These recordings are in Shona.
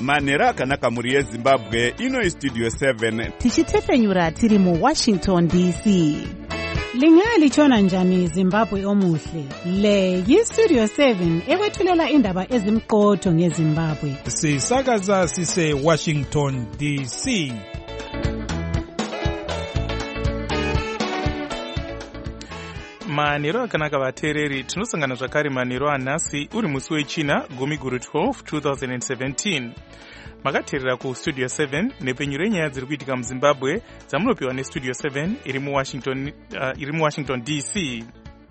manhero akanaka muri yezimbabwe. Ino istudio 7 tichitefenyura tiri muWashington DC. Lingalitshona njani Zimbabwe omuhle? Le yistudio 7 ekwethulela indaba ezimqotho ngeZimbabwe. Sisakaza sise Washington DC. Manhero akanaka vateereri, tinosangana zvakare manhero anhasi uri musi wechina gumi guru 12 2017. Makateerera kustudio 7 nepenyu renyaya dziri kuitika muZimbabwe dzamunopiwa nestudio 7 iri muWashington DC.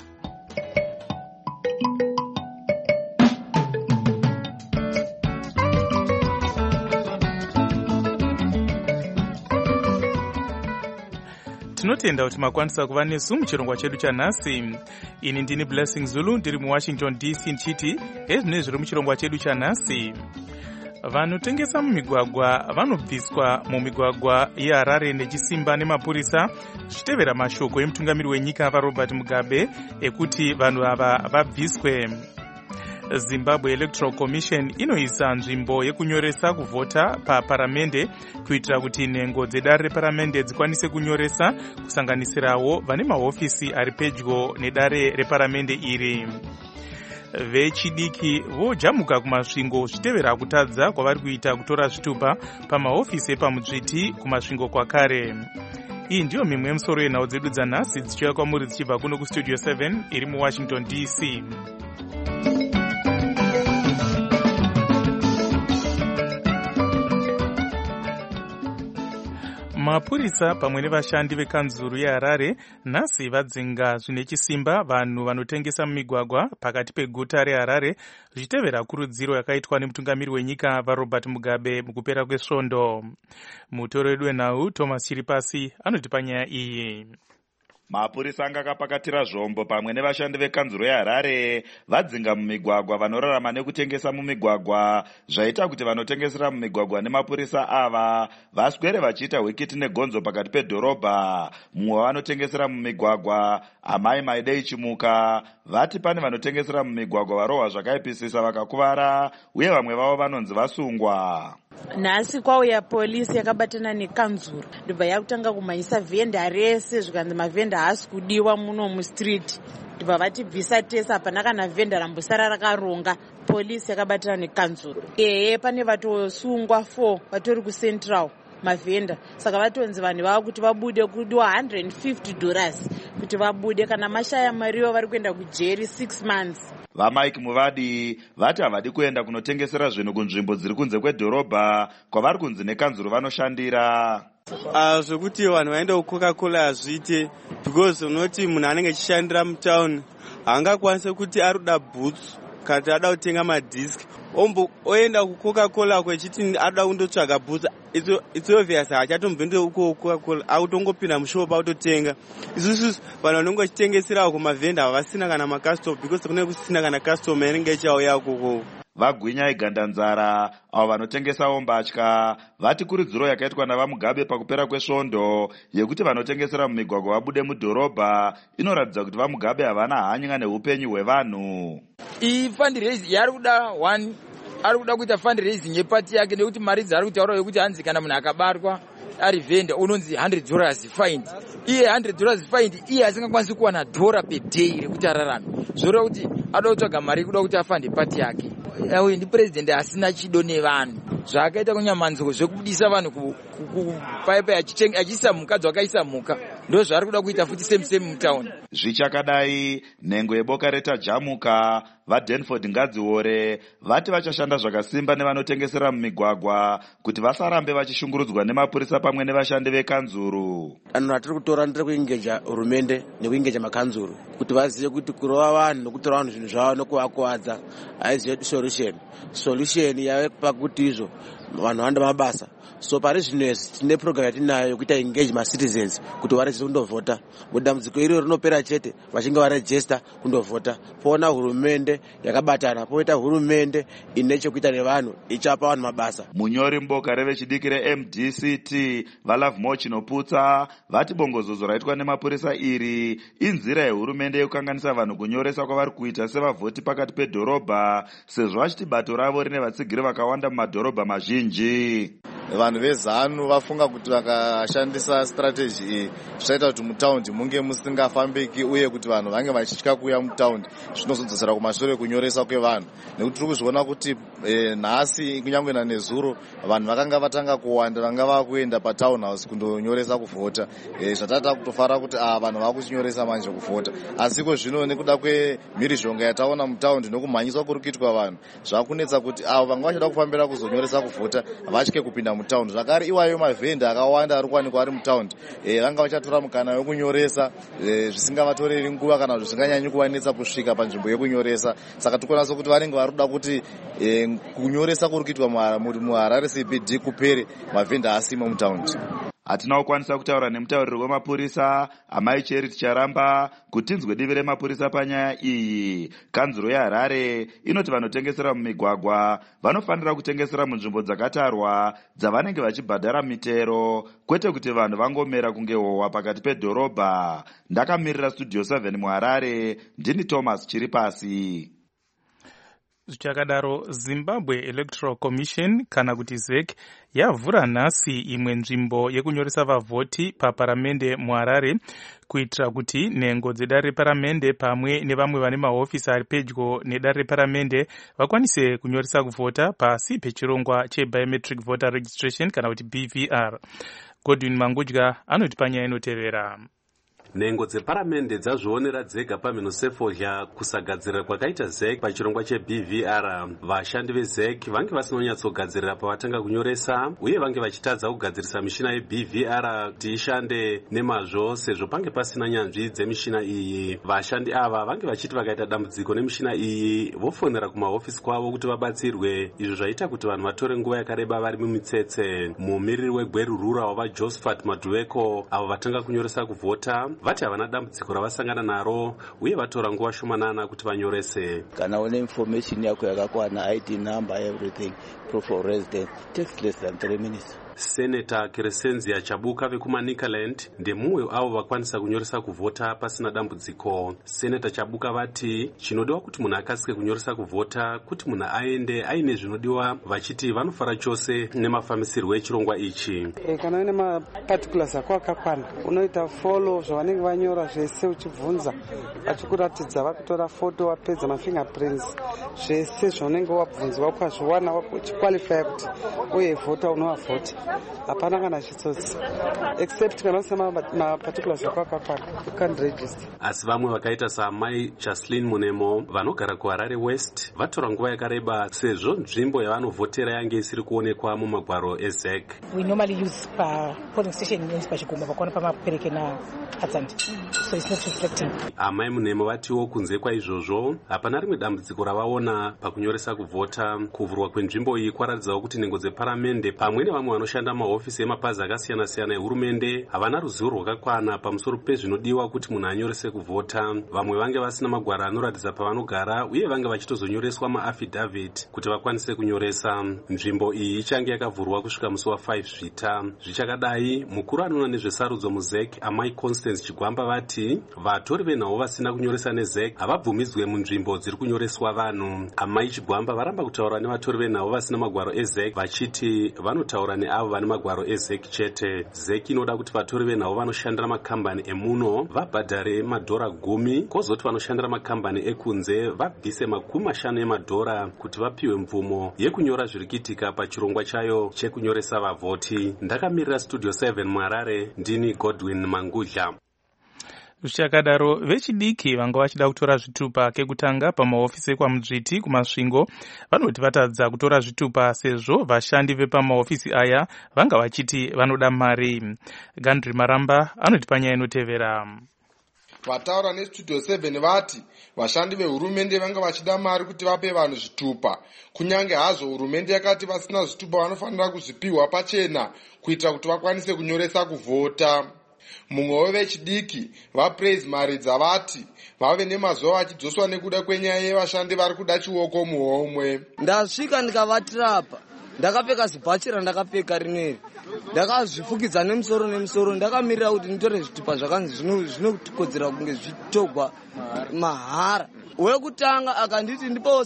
Tinotenda kuti makwanisa kuva nesu muchirongwa chedu chanhasi. Ini ndini Blessing Zulu ndiri muWashington DC ndichiti ezvino zviri muchirongwa chedu chanhasi. Vanotengesa mumigwagwa vanobviswa mumigwagwa yeHarare nechisimba nemapurisa zvichitevera mashoko emutungamiri wenyika vaRobert Mugabe ekuti vanhu ava vabviswe. Zimbabwe Electoral Commission inoisa nzvimbo yekunyoresa kuvhota paparamende kuitira kuti nhengo dzedare reparamende dzikwanise kunyoresa kusanganisirawo vane mahofisi ari pedyo nedare reparamende iri. Vechidiki vojamuka kumasvingo zvitevera kutadza kwavari kuita kutora zvitupa pamahofisi epamutsviti kumasvingo kwakare. Iyi ndiyo mimwe yemusoro yenhau dzedu dzanhasi dzichiuya kwamuri dzichibva kuno kustudio 7 iri muWashington DC. Mapurisa pamwe nevashandi vekanzuru yeHarare nhasi vadzinga zvine chisimba vanhu vanotengesa mumigwagwa pakati peguta reHarare zvichitevera kurudziro yakaitwa nemutungamiri wenyika vaRobert Mugabe mukupera kwesvondo. Mutori wedu wenhau Thomas Chiripasi anotipa nyaya iyi. Mapurisa anga akapakatira zvombo pamwe nevashandi vekanzuro yeHarare vadzinga mumigwagwa vanorarama nekutengesa mumigwagwa, zvaita kuti vanotengesera mumigwagwa nemapurisa ava vaswere vachiita hwikiti negonzo pakati pedhorobha. Mumwe vanotengesera mumigwagwa, Amai Maidei Chimuka, vati pane vanotengesera mumigwagwa varohwa zvakaipisisa vakakuvara uye vamwe vavo vanonzi vasungwa. Nhasi kwauya polisi yakabatana nekanzuro ndobva yakutanga kumhanyisa vhenda rese zvikanzi mavhenda haasi kudiwa muno mustreet, ndobva vatibvisa tese hapana kana vhenda rambosara rakaronga. Polisi yakabatana nekanzuro pane vatosungwa 4 vatori kucentral mavhenda, saka vatonzi vanhu vava kuti vabude kudiwa $150 kuti vabude, kana mashaya mariwo vari kuenda kujeri 6 months. VaMike Muvadi vati havadi kuenda kunotengesera zvinhu kunzvimbo dziri kunze kwedhorobha kwavari kunzi nekanzuro vanoshandira. Zvekuti vanhu vaenda kuCoca-Cola hazviite, because unoti munhu anenge achishandira mutauni haangakwanise kuti arikuda boots kana ada kutenga madhiski oenda kuCoca-Cola kwechiti ada kundotsvaga boots. It's obvious hachatombende uko Coca-Cola akutongopinda mushopu autotenga. Isusu vanhu vanenge vachitengesera kumavhenda havasina kana makastoma, because kune kusina kana kastoma inenge ichauya ukoko. Vagwinya igandanzara avo vanotengesawo mbatya vati kurudziro yakaitwa navaMugabe pakupera kwesvondo yekuti vanotengesera mumigwagwa vabude mudhorobha inoratidza kuti vaMugabe havana hanya neupenyu hwevanhu. Iyi fundraising yari kuda 1 ari kuda kuita fundraising yepati yake nekuti mari dzari kutaura yekuti hanzi kana munhu akabarwa ari vhenda unonzi $100 fine. Iye $100 fine iye asingakwanisi kuwana $1 per day rekuti ararame, zvoreva kuti ada kutsvaga mari kuda kuti afande pati yake. Uyu ndi president asina chido nevanhu, zvaakaita kunyamanziko zvekubudisa vanhu kupaipai achiisa mukadzi wakaisa muka, ndo zvaari kuda kuita futi same mutauni. Zvichakadai nhengo yeboka retajamuka vaDenford Ngadziore vati vachashanda zvakasimba nevanotengesera mumigwagwa kuti vasarambe vachishungurudzwa nemapurisa pamwe nevashandi vekanzuru. Vanhu vatiri kutora ndiri kuingeja hurumende nekuingeja makanzuru kuti vazive kuti kurova vanhu nokutora vanhu zvinhu zvavo nokuvakuwadza haizive solution yave pakuti izvo vanhu vanda mabasa. So pari zvinezvi tine program yatinayo yokuita engage macitizens kuti varejista kundovhota. Mudambudziko iro rinopera chete vachinge varejista kundovhota. Pona hurumende hurumende yakabatana, poita hurumende ine chekuita nevanhu ichapa vanhu mabasa. Munyori muboka revechidiki reMDCT vaLovemore Chinoputsa vati bongozozo raitwa nemapurisa iri inzira yehurumende yekukanganisa vanhu kunyoresa kwavari kuita sevavhoti pakati pedhorobha, sezvo vachiti bato ravo rine vatsigiri vakawanda mumadhorobha mazhinji. Vanhu vezanu vafunga kuti vakashandisa strategy iyi zvichaita kuti mutaundi munge musingafambiki uye kuti vanhu vange vachitya kuuya mutaundi, zvinozodzosera kumashure kunyoresa kwevanhu. Nekuti tiri kuzviona kuti nhasi kunyange nanezuro vanhu vakanga vatanga kuwanda vanga vakuenda patown house kundonyoresa kuvhota. Zvatata kutofara kuti vanhu vakuchinyoresa manje kuvhota, asiko zvino nekuda kwemhirizhonga yataona mutaundi nokumhanyiswa kuri kuitwa vanhu zvakunetsa kuti avo vanga vachida kufambira kuzonyoresa kuvhota vatye kupinda mutaundi. Zvakare iwayo mavhenda akawanda ari kuwanikwa ari mutaundi vanga vachatora mukana wekunyoresa zvisingavatoreri nguva kana zvisinganyanyi kuwanetsa kusvika panzvimbo yekunyoresa. Saka tikuonasa kuti vanenge vari kuda kuti kunyoresa kuri kuitwa muHarare CBD kupere, mavhenda asimo mutaundi. Hatina kukwanisa kutaura nemutauriri wemapurisa Amai Charity Charamba kuti tinzwe divi remapurisa panyaya iyi. Kanzuro yeHarare inoti vanotengesera mumigwagwa vanofanira kutengesera munzvimbo dzakatarwa dzavanenge vachibhadhara mitero, kwete kuti vanhu vangomera kunge hohwa pakati pedhorobha. Ndakamirira Studio 7 muHarare, ndini Thomas Chiripasi. Zvichakadaro, Zimbabwe Electoral Commission kana kuti ZEC yavhura nhasi imwe nzvimbo yekunyoresa vavhoti paparamende muHarare kuitira kuti nhengo dzedare reparamende pamwe nevamwe vane mahofisi ari pedyo nedare reparamende vakwanise kunyoresa kuvhota pasi pechirongwa chebiometric voter registration kana kuti BVR. Godwin Mangudya anoti panyaya inotevera. Nhengo dzeparamende dzazvionera dzega pamhinosefodya kusagadzirira kwakaita ZEC pachirongwa cheBVR. Vashandi veZEC vange vasinonyatsogadzirira pavatanga kunyoresa uye vange vachitadza kugadzirisa mishina yeBVR kuti ishande nemazvo sezvo pange pasina nyanzvi dzemishina iyi. Vashandi ava vange vachiti vakaita dambudziko nemishina iyi vofonera kumahofisi kwavo kuti vabatsirwe, izvo zvaita kuti vanhu vatore nguva yakareba vari mumitsetse. Mumiriri wegweru rura wava Josephat Madueko avo vatanga kunyoresa kuvhota vati havana dambudziko ravasangana naro uye vatora nguva shomanana kuti vanyorese. Kana une information yako yakakwana, ID number, everything, proof of residence, takes less than 3 minutes. Senator Crescenzia Chabuka vekuManicaland ndemumwe avo vakwanisa kunyoresa kuvhota pasina dambudziko. Senator Chabuka vati chinodiwa kuti munhu akasike kunyoresa kuvhota kuti munhu aende aine zvinodiwa, vachiti vanofara chose nemafambisirwo echirongwa ichi. Kana une maparticulars ako akakwana unoita follow zvavanenge vanyora zvese uchibvunza vachikuratidza vakutora foto wapedza mafingerprints zvese zvaunenge wabvunzwa ukazviwana uchiqualify kuti uye vhota unovavhota. Hapana kana chitsotsi except kana usina maparticulars ako akakwana you can register. Asi vamwe vakaita saamai Chaslin Munemo vanogara kuHarare West vatora nguva yakareba sezvo nzvimbo yavanovhotera yange isiri kuonekwa mumagwaro eZEC. We normally use polling station in Pachigumba pakona pamapereke na Atzandi, so it's not reflecting. Amai Munemo vatiwo kunze kwaizvozvo hapana rimwe dambudziko ravaona pakunyoresa kuvhota. Kuvhurwa kwenzvimbo iyi kwaratidzawo kuti nhengo dzeparamende pamwe nevamwe vanoshanda mahofisi emapazi akasiyana siyana ehurumende havana ruzivo rwakakwana pamusoro pezvinodiwa kuti munhu anyorese kuvhota. Vamwe vange vasina magwaro anoratidza pavanogara uye vange vachitozonyoreswa maafidhavhiti kuti vakwanise kunyoresa. Nzvimbo iyi ichange yakavhurwa kusvika musi wa5 Zvita. Zvichakadai, mukuru anoona nezvesarudzo muZEC Amai Constance Chigwamba vati vatori venhau vasina kunyoresa neZEC havabvumidzwe munzvimbo dziri kunyoreswa vanhu. Amai Chigwamba varamba kutaura nevatori venhau vasina magwaro eZEC vachiti vanotaura neavo vane magwaro eZEC chete. ZEC inoda kuti vatori venhau vanoshandira makambani emuno vabhadhare $10 kozoti vanoshandira makambani ekunze vabvise $50 emadhora kuti vapiwe mvumo yekunyora zviri kuitika pachirongwa chayo chekunyoresa vavhoti. Ndakamirira Studio 7 muHarare, ndini Godwin Mangudya. Zvichakadaro, vechidiki vanga vachida kutora zvitupa kekutanga pamahofisi ekwaMudzviti kumasvingo vanoti vatadza kutora zvitupa sezvo vashandi vepamahofisi aya vanga vachiti vanoda mari. Gandri Maramba anoti panyaya inotevera. Vataura neStudio 7 vati vashandi vehurumende vanga vachida mari kuti vape vanhu zvitupa, kunyange hazvo hurumende yakati vasina zvitupa vanofanira kuzvipiwa pachena kuitira kuti vakwanise kunyoresa kuvhota. mumwe wevechidiki vapraise maridza vati vave nemazuva vachidzoswa nekuda kwenyaya yevashandi vari kuda chioko muhomwe. Ndasvika ndikavatirapa, ndakapfeka zibhachi randakapfeka rineri, ndakazvifukidza nemusoro, ndakamirira kuti nditore zvitupa zvakanzi zvinokodzera kunge zvitogwa mahara. Wekutanga akanditi ndipawo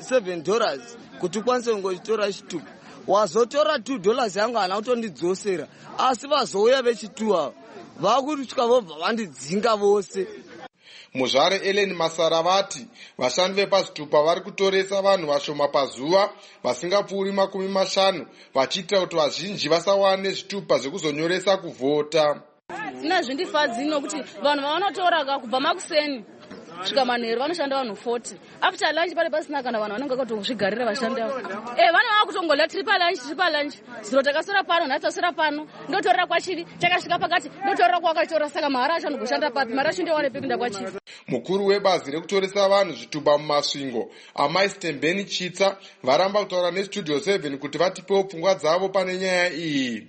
$7 kuti ukwanise kungochitora chitupa. Wazotora $2 yangu hana kutondidzosera, asi vazouya vechituwa vakutya vobva vandidzinga vose. Muzvare Ellen Masara vati vashandi vepazvitupa vari kutoresa vanhu vashoma pazuva vasingapfuuri 50 vachiitira kuti vazhinji vasawane zvitupa zvekuzonyoresa kuvhota. Zvinazvindifadzi nokuti vanhu vanotora kubva makuseni svika manheru vanoshanda vanhu 40. After lunch pari pasina kana vanhu vanenge vakatozvigarira vashandi avo. Vana vakutongola tiri palunch. Zviro takasora pano, nhasi tasora pano. Ndotorera kwachivi, takasvika pakati, ndotorera kwakatora saka mahara acho anogoshanda papi, mari acho ndowane pekuenda kwachivi. Mukuru webazi rekutoresa vanhu zvitupa mumasvingo, Amai Stembeni Chitsa, varamba kutaura neStudio 7 kuti vatipewo pfungwa dzavo pane nyaya iyi.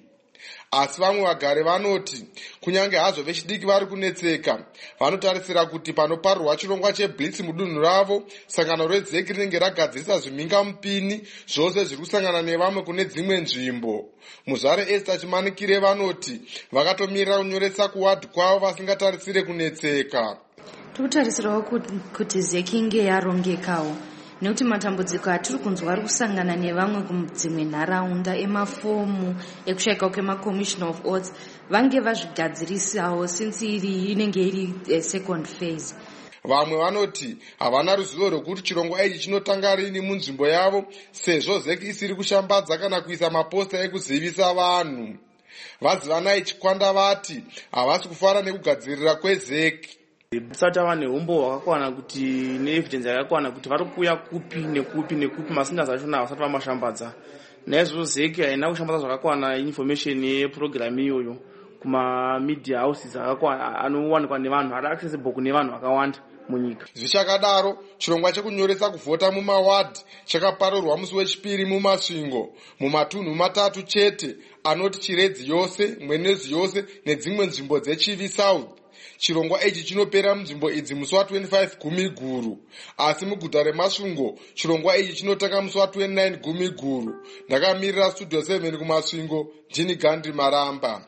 Asi vamwe vagari vanoti kunyange hazvo vechidiki vari kunetseka, vanotarisira kuti panoparurwa chirongwa cheblitz mudunhu ravo, sangano redzeki rinenge ragadzirisa zvimhingamupini zvose zviri kusangana nevamwe kune dzimwe nzvimbo. Muzvare Esther Chimanikire vanoti vakatomirira kunyoresa kuwadhi kwavo vasingatarisire kunetseka. Tirikutarisirawo kuti zeki inge yarongekawo, nekuti matambudziko atiri kunzwa ari kusangana nevamwe kudzimwe nharaunda emafomu ekushayika kwemaCommissioner of Oaths vange vazvigadzirisawo since inenge iri second phase. Vamwe vanoti havana ruzivo rwekuti chirongwa ichi chinotanga rini munzvimbo yavo, sezvo zeki isiri kushambadza kana kuisa maposta ekuzivisa vanhu. Vazivanai Chikwanda vati havasi kufara nekugadzirira kwezeki. Tisati ava nehombo hwakakwana kuti neevidence yakakwana kuti vari kuuya kupi nekupi masinda zvachona havasati vamashambadza. Naizvozvo zeki haina kushambadza zvakakwana information yeprogramu iyoyo kumamedia houses anowanikwa nevanhu ari accessible kune vanhu vakawanda munyika. Zvichakadaro, chirongwa chekunyoresa kuvhota mumawadhi chakaparurwa musi wechipiri mumasvingo, mumatunhu 3 chete anoti Chiredzi yose, Mwenezi yose nedzimwe nzvimbo dzeChivi South. Chirongwa ichi chinopera munzvimbo idzi musi wa25 Gumiguru, asi muguta remasvingo chirongwa ichi chinotanga musi wa29 Gumiguru. Ndakamirira Studio 7 kumasvingo, ndini Gandhi Maramba.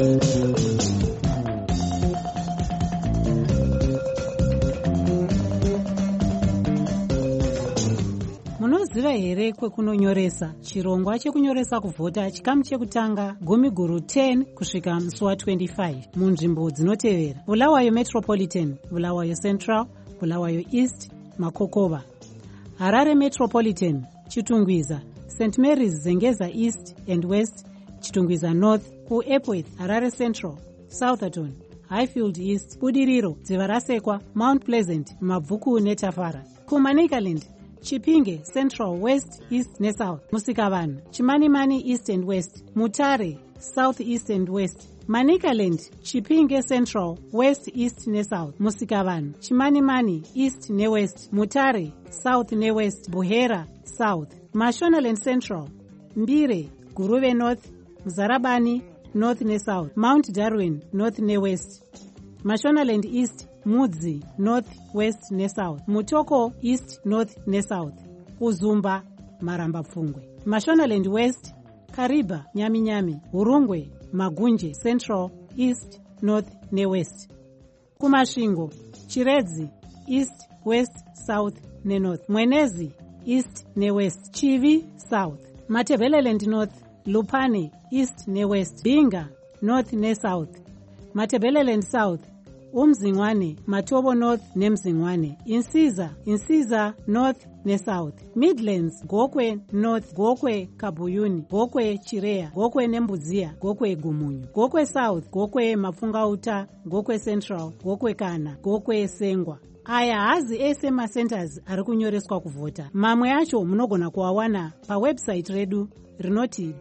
Munoziva here kwekunonyoresa chirongwa chekunyoresa kuvhota chikamu chekutanga Gumiguru 10 kusvika musi wa25 munzvimbo dzinotevera: Bulawayo Metropolitan, Bulawayo Central, Bulawayo East, Makokova; Harare Metropolitan, Chitungwiza, St Mary's Zengeza East and West, Chitungwiza North, kuEpworth, Harare Central, Southampton, Highfield East, Budiriro, Dzivarasekwa, Mount Pleasant, Mabvuku neTafara; kuManicaland, Chipinge Central, West, East neSouth, Musikavanhu, Chimanimani East and West, Mutare South, East and West; Manicaland, Chipinge Central, West, East neSouth, Musikavanhu, Chimanimani East neWest, Mutare South neWest, Buhera South; Mashonaland Central, Mbire, Guruve North, Mzarabani North neSouth, Mount Darwin North neWest; Mashonaland East, Mudzi North, West neSouth, Mutoko East, North neSouth, Uzumba, Maramba Pfungwe; Mashonaland West, Kariba, Nyami, Hurungwe, Magunje Central, East, North neWest; Kumasvingo, Chiredzi East, West, South neNorth, Mwenezi East neWest, Chivi South, Matebeleland North, Lupane East neWest, Binga North neSouth, Matebeleland South, Umzingwane, Matobo North neMzingwane, Insiza North neSouth, Midlands, Gokwe North, Gokwe Kabuyuni, Gokwe Chirea, Gokwe Nembudzia, Gokwe Gumunyu, Gokwe South, Gokwe Mafungauta, Gokwe Central, Gokwe Kana, Gokwe Sengwa. Aya hazi ese macenters ari kunyoreswa kuvhota. Mamwe acho munogona kuwawana pawebsite redu rinoti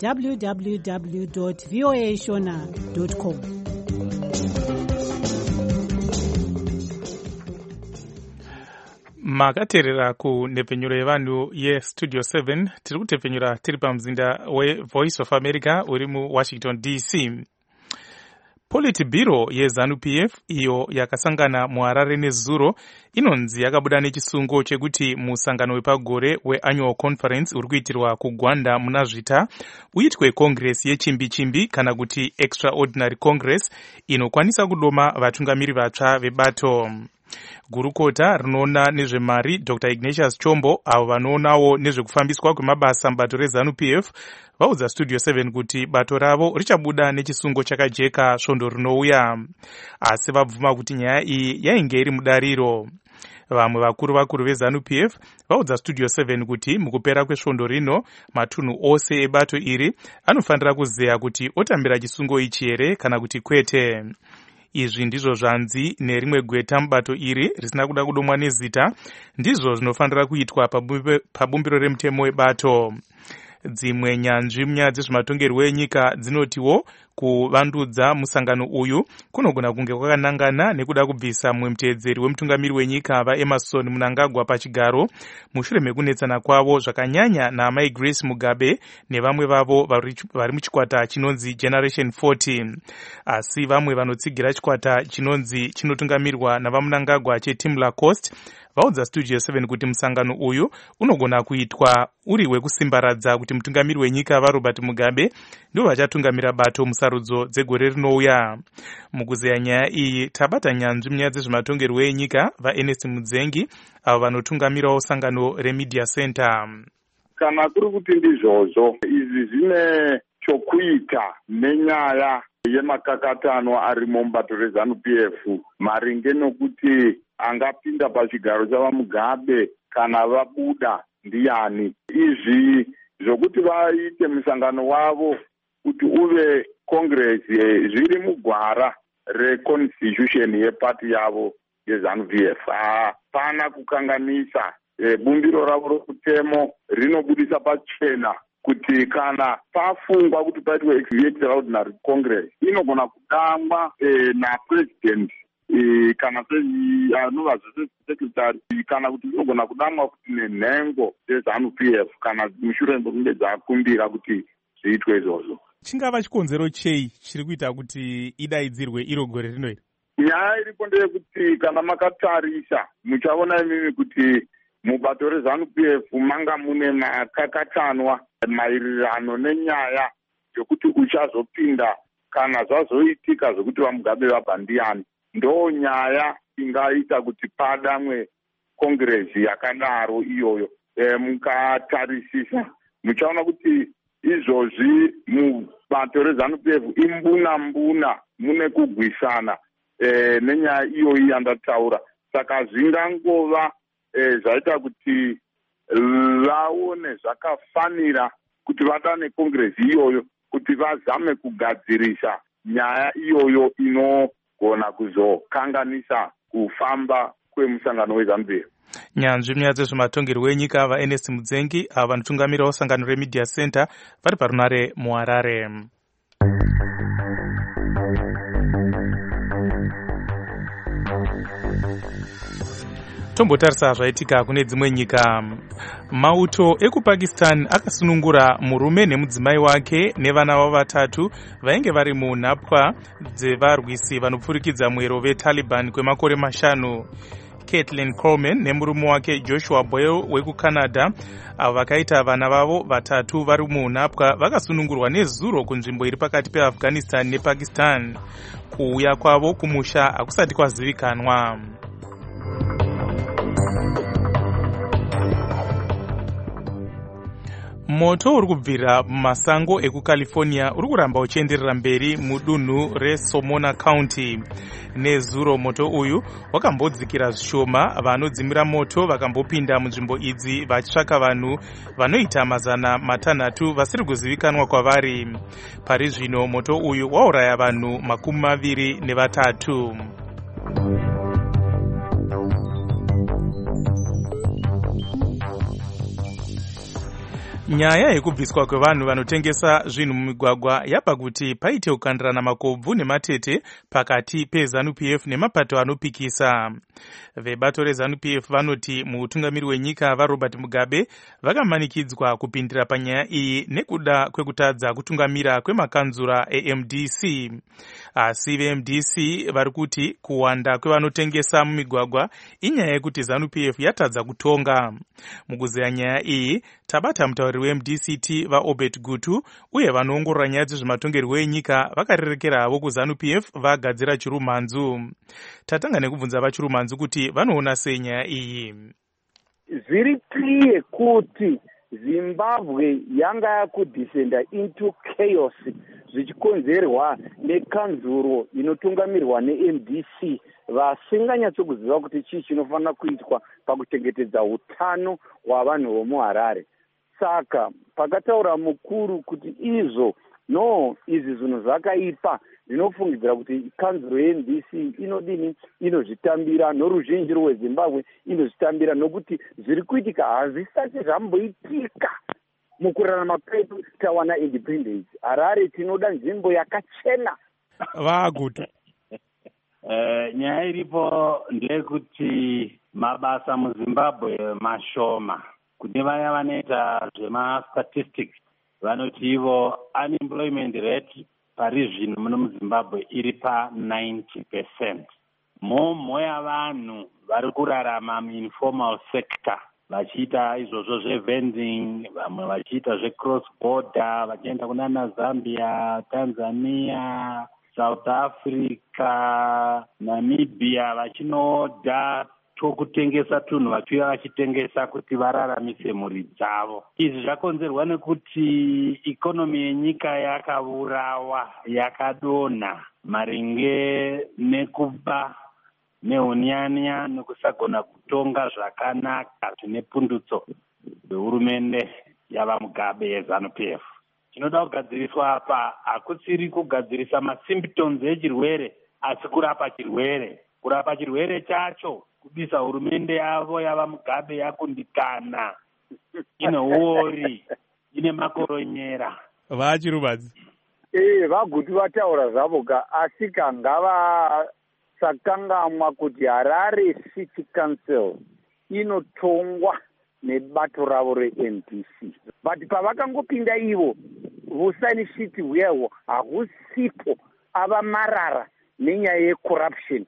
www.voashona.com. Makateerera kunhepfenyuro yevanhu yeStudio 7. tiri kutepfenyura tiri pamzinda weVoice of America uri muWashington DC. Politburo yeZANU-PF iyo yakasangana muHarare nezuro inonzi yakabuda nechisungo chekuti musangano wepagore weannual conference uri kuitirwa kuGwanda muna Zvita uitwe congress yechimbi-chimbi kana kuti extraordinary congress inokwanisa kudoma vatungamiri vatsva vebato. Gurukota rinoona nezvemari Dr. Ignatius Chombo avo vanoonawo nezvekufambiswa kwemabasa mubato reZANU-PF vaudza Studio 7 kuti bato ravo richabuda nechisungo chakajeka svondo rinouya, asi vabvuma kuti nyaya iyi yainge iri mudariro. Vamwe vakuru veZANU-PF vaudza Studio 7 kuti mukupera kwesvondo rino matunhu ose ebato iri anofanira kuzeya kuti otambira chisungo ichi here kana kuti kwete. Izvi ndizvo zvanzi nerimwe gweta mubato iri risina kuda kudomwa nezita ndizvo zvinofanira kuitwa pabumbiro remutemo webato. Dzimwe nyanzvi munyaya dzezvematongerwo enyika dzinotiwo kuvandudza musangano uyu kunogona kunge kwakanangana nekuda kubvisa mumwe muteedzeri wemutungamiri wenyika vaEmerson Mnangagwa pachigaro mushure mekunetsana kwavo zvakanyanya naamai Grace Mugabe nevamwe vavo vari muchikwata chinonzi Generation 40. Asi vamwe vanotsigira chikwata chinonzi chinotungamirwa navaMnangagwa cheTeam Lacoste vaudza Studio 7 kuti musangano uyu unogona kuitwa uri wekusimbaradza kuti mutungamiri wenyika vaRobert Mugabe ndivo vachatungamira bato musarudzo dzegore rinouya. Mukuzeya nyaya iyi tabata nyanzvi munyaya dzezvematongerwo enyika vaErnest Mudzengi avo vanotungamirawo sangano reMedia Center. Kana kuri kuti ndizvozvo izvi zvine chokuita nenyaya yemakakatano arimo mubato reZANU-PF maringe nokuti angapinda pachigaro chavaMugabe kana vabuda ndiani. Izvi zvokuti vaite musangano wavo kuti uve congress zviri mugwara reconstitution yepati yavo yeZANU-PF. Hapana kukanganisa. Bumbiro ravo rokutemo rinobudisa pachena kuti kana pafungwa kuti paitwe extraordinary congress inogona kudamwa napresident kana anova secretary kana kuti inogona kudamwa kuti nenhengo dzeZANU-PF kana mushure mekunge dzakumbira kuti zviitwe izvozvo. Chingava chikonzero chei chiri kuita kuti idaidzirwe iro gore rino iri? Nyaya iripo ndeyekuti kana makatarisa muchaona imimi kuti mubato reZANU-PF manga mune makakatanwa maererano nenyaya yokuti uchazopinda kana zvazoitika zvokuti vaMugabe vabva ndiani. Ndo nyaya ingaita kuti padamwe congress yakadaro iyoyo. Mukatarisisa muchaona kuti izvozvi mubato reZANU-PF imbuna mune kugwisana nenyaya iyoyi yandataura. Saka zvingangova zvaita kuti vaone zvakafanira kuti vadane congress iyoyo kuti vazame kugadzirisa nyaya iyoyo inogona kuzokanganisa kufamba kwemusangano weZANU-PF. Nyanzvi munyaya dzezvematongerwo enyika vaErnest Mudzengi avo vanotungamirawo sangano reMedia Center vari parunare muHarare. Tombotarisa zvaitika kune dzimwe nyika. Mauto ekuPakistan akasunungura murume nemudzimai wake nevana vavo vatatu vainge vari munhapwa dzevarwisi vanopfurikidza mwero veTaliban kwemakore 5. Caitlin Coleman nemurume wake Joshua Boyle wekuCanada avo vakaita vana vavo vatatu vari munhapwa vakasunungurwa nezuro kunzvimbo iri pakati peAfghanistan nePakistan. Kuuya kwavo kumusha hakusati kwazivikanwa. Moto uri kubvira mumasango ekuCalifornia uri kuramba uchienderera mberi mudunhu reSomona County. Nezuro moto uyu wakambodzikira zvishoma, vanodzimira moto vakambopinda munzvimbo idzi vachitsvaka vanhu vanoita 600 vasiri kuzivikanwa kwavari. Pari zvino moto uyu wauraya vanhu 23. Nyaya yekubviswa kwevanhu vanotengesa zvinhu mumigwagwa yapa kuti paite kukandirana makobvu nematete pakati peZANU-PF nemapato anopikisa. Vebato reZANU-PF vanoti mutungamiri wenyika vaRobert Mugabe vakamanikidzwa kupindira panyaya iyi nekuda kwekutadza kutungamira kwemakanzura eMDC. Asi veMDC vari kuti kuwanda kwevanotengesa mumigwagwa inyaya yekuti ZANU-PF yatadza kutonga. Mukuzeya nyaya iyi tabata mutauri weMDCT vaObert Gutu uye vanoongorora nyaya dzezvematongerwo enyika vakarerekera havo kuZANU-PF vagadzira chirumhanzu. Tatanga nekubvunza vachirumhanzu kuti vanoona sei nyaya iyi. Zviri clear kuti Zimbabwe yanga yakudescenda into chaos zvichikonzerwa nekanzuro inotungamirwa neMDC vasinganyatsokuziva kuti chii chinofanira kuitwa pakuchengetedza utano hwavanhu vomuHarare. Saka pakataura mukuru kuti izvi zvinhu zvakaipa, ndinofungidzira kuti kanzuro yeMDC inozvitambira noruzhinji rweZimbabwe inozvitambira nokuti zviri kuitika hazvisati zvamboitika. Mukurarama kwedu tawana independence. Harare tinoda nzvimbo yakachena. Vaguta. Nyaya iripo ndeyekuti mabasa muZimbabwe mashoma. Kune vaya vanoita zvemastatistics vanoti ivo unemployment rate pari zvino muno muZimbabwe iri pa 90%. Mhomho yavanhu vari kurarama muinformal sector vachiita izvozvo zvevending, vamwe vachiita zvecross border vachienda kunana Zambia, Tanzania, South Africa, Namibia vachinoda tokutengesa tunhu vachiuya vachitengesa kuti vararamise mhuri dzavo. Izvi zvakonzerwa nekuti ikonomi yenyika yakaurawa, yakadonha maringe nekuba nehunyanya nekusagona kutonga zvakanaka zvine pundutso hurumende yavaMugabe yeZANU-PF. Chinoda kugadziriswa apa hakusiri kugadzirisa masymptoms echirwere asi kurapa chirwere. Kurapa chirwere chacho kubisa hurumende yavo yavaMugabe yakundikana, ine uori, ine makoronyera. Vachirubadzi. Vaguti vataura zvavo asi kangava sakangamwa kuti Harare City Council inotongwa nebato ravo reMDC. But pavakangopinda ivo Hussaini City hweho hakusipo ava marara nenyaya yecorruption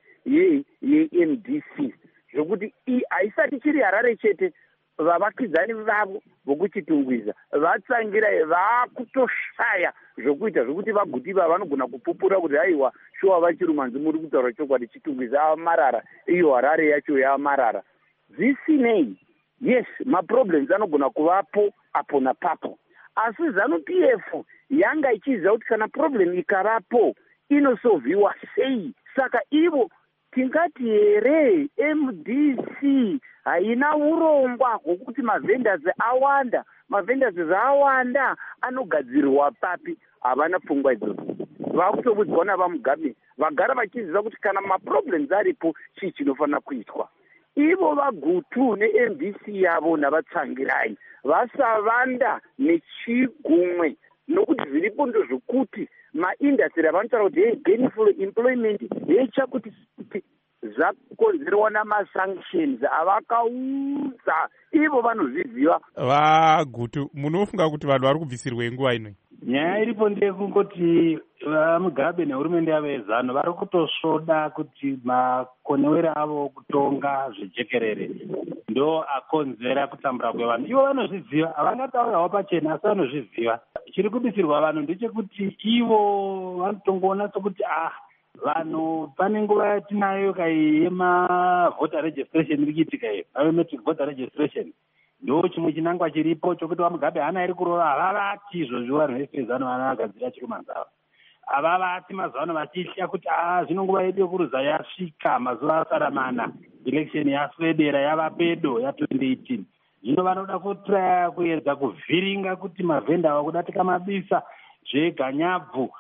yeMDC. Zvokuti haisati chiri Harare chete, vavakidzani vavo vokuchitungwiza vatsangira vakutoshaya zvokuita zvokuti vaguti vanogona kupupura kuti aiwa shuwa vachirumhanzi muri kutaura chokwadi chitungwiza ava marara, iyo Harare yacho yava marara. Zvisinei, yes, maproblems anogona kuvapo apo napapo, asi ZANU-PF yanga ichiziva kuti kana problem ikavapo inosolviwa sei. Saka ivo tingati here MDC haina urongwa hwokuti mavhendors awanda anogadzirwa papi. Havana pfungwa idzodzo. Vakutobudzwa navaMugabe vagara vachiziva kuti kana maproblems aripo chii chinofanira kuitwa. Ivo vagutu neMDC yavo navatsangirai vasavanda nechigumwe, nokuti zviripo ndozvokuti maindastry avanotaura kuti gainful employment chakuti zvakonzerwa namasanctions avakaudza ivo vanozviziva. Vagutu, munofunga kuti vanhu vari kubvisirwa nguva ino? Nyaya iripo ndeyekungoti Mugabe nehurumende yavo yeZANU vari kutosvoda kuti makonewero avo kutonga zvejekerere ndo akonzera kutambura kwevanhu. Ivo vanozviziva, havangataurawo pachena asi vanozviziva. Chiri kubisirwa vanhu ndechekuti ivo vanotongoona sokuti vanhu pane nguva yatinayo yemavoter registration iri kuitika iyo, biometric voter registration. Ndo chimwe chinangwa chiripo chokuti vaMugabe hana iri kurova havavati izvozvo vanhu vese veZANU vanagadzira chirumanzava. Havavati mazuvano vachitya kuti zvino nguva yedu yokuruza yasvika, mazuva asara mana, election yaswedera yava pedo ya2018. Zvino vanoda kutraya kuedza kuvhiringa kuti mavhenda vakudatika mabisa zveganyabvu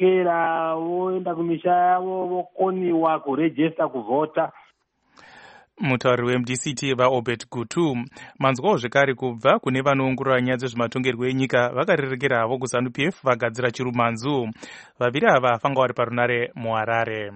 vachadzokera voenda kumisha yavo vokoniwa kurejesta kuvhota. Mutauri weMDCT vaObert Gutu manzwawo zvekare kubva kune vanoongorora nyaya dzezvematongerwo enyika vakarerekera havo kuZANU-PF vagadzira chirumanzu. Vaviri ava vanga vari parunare muHarare.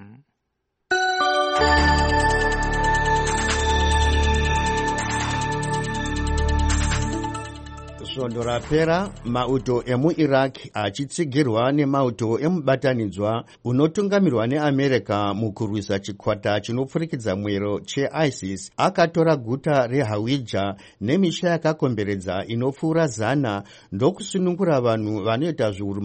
Svondo rapera mauto emuIraq achitsigirwa nemauto emubatanidzwa unotungamirwa neAmerica mukurwisa chikwata chinopfurikidza mwero cheISIS akatora guta reHawija nemisha yakakomberedza inopfuura 100 ndokusunungura vanhu vanoita zviuru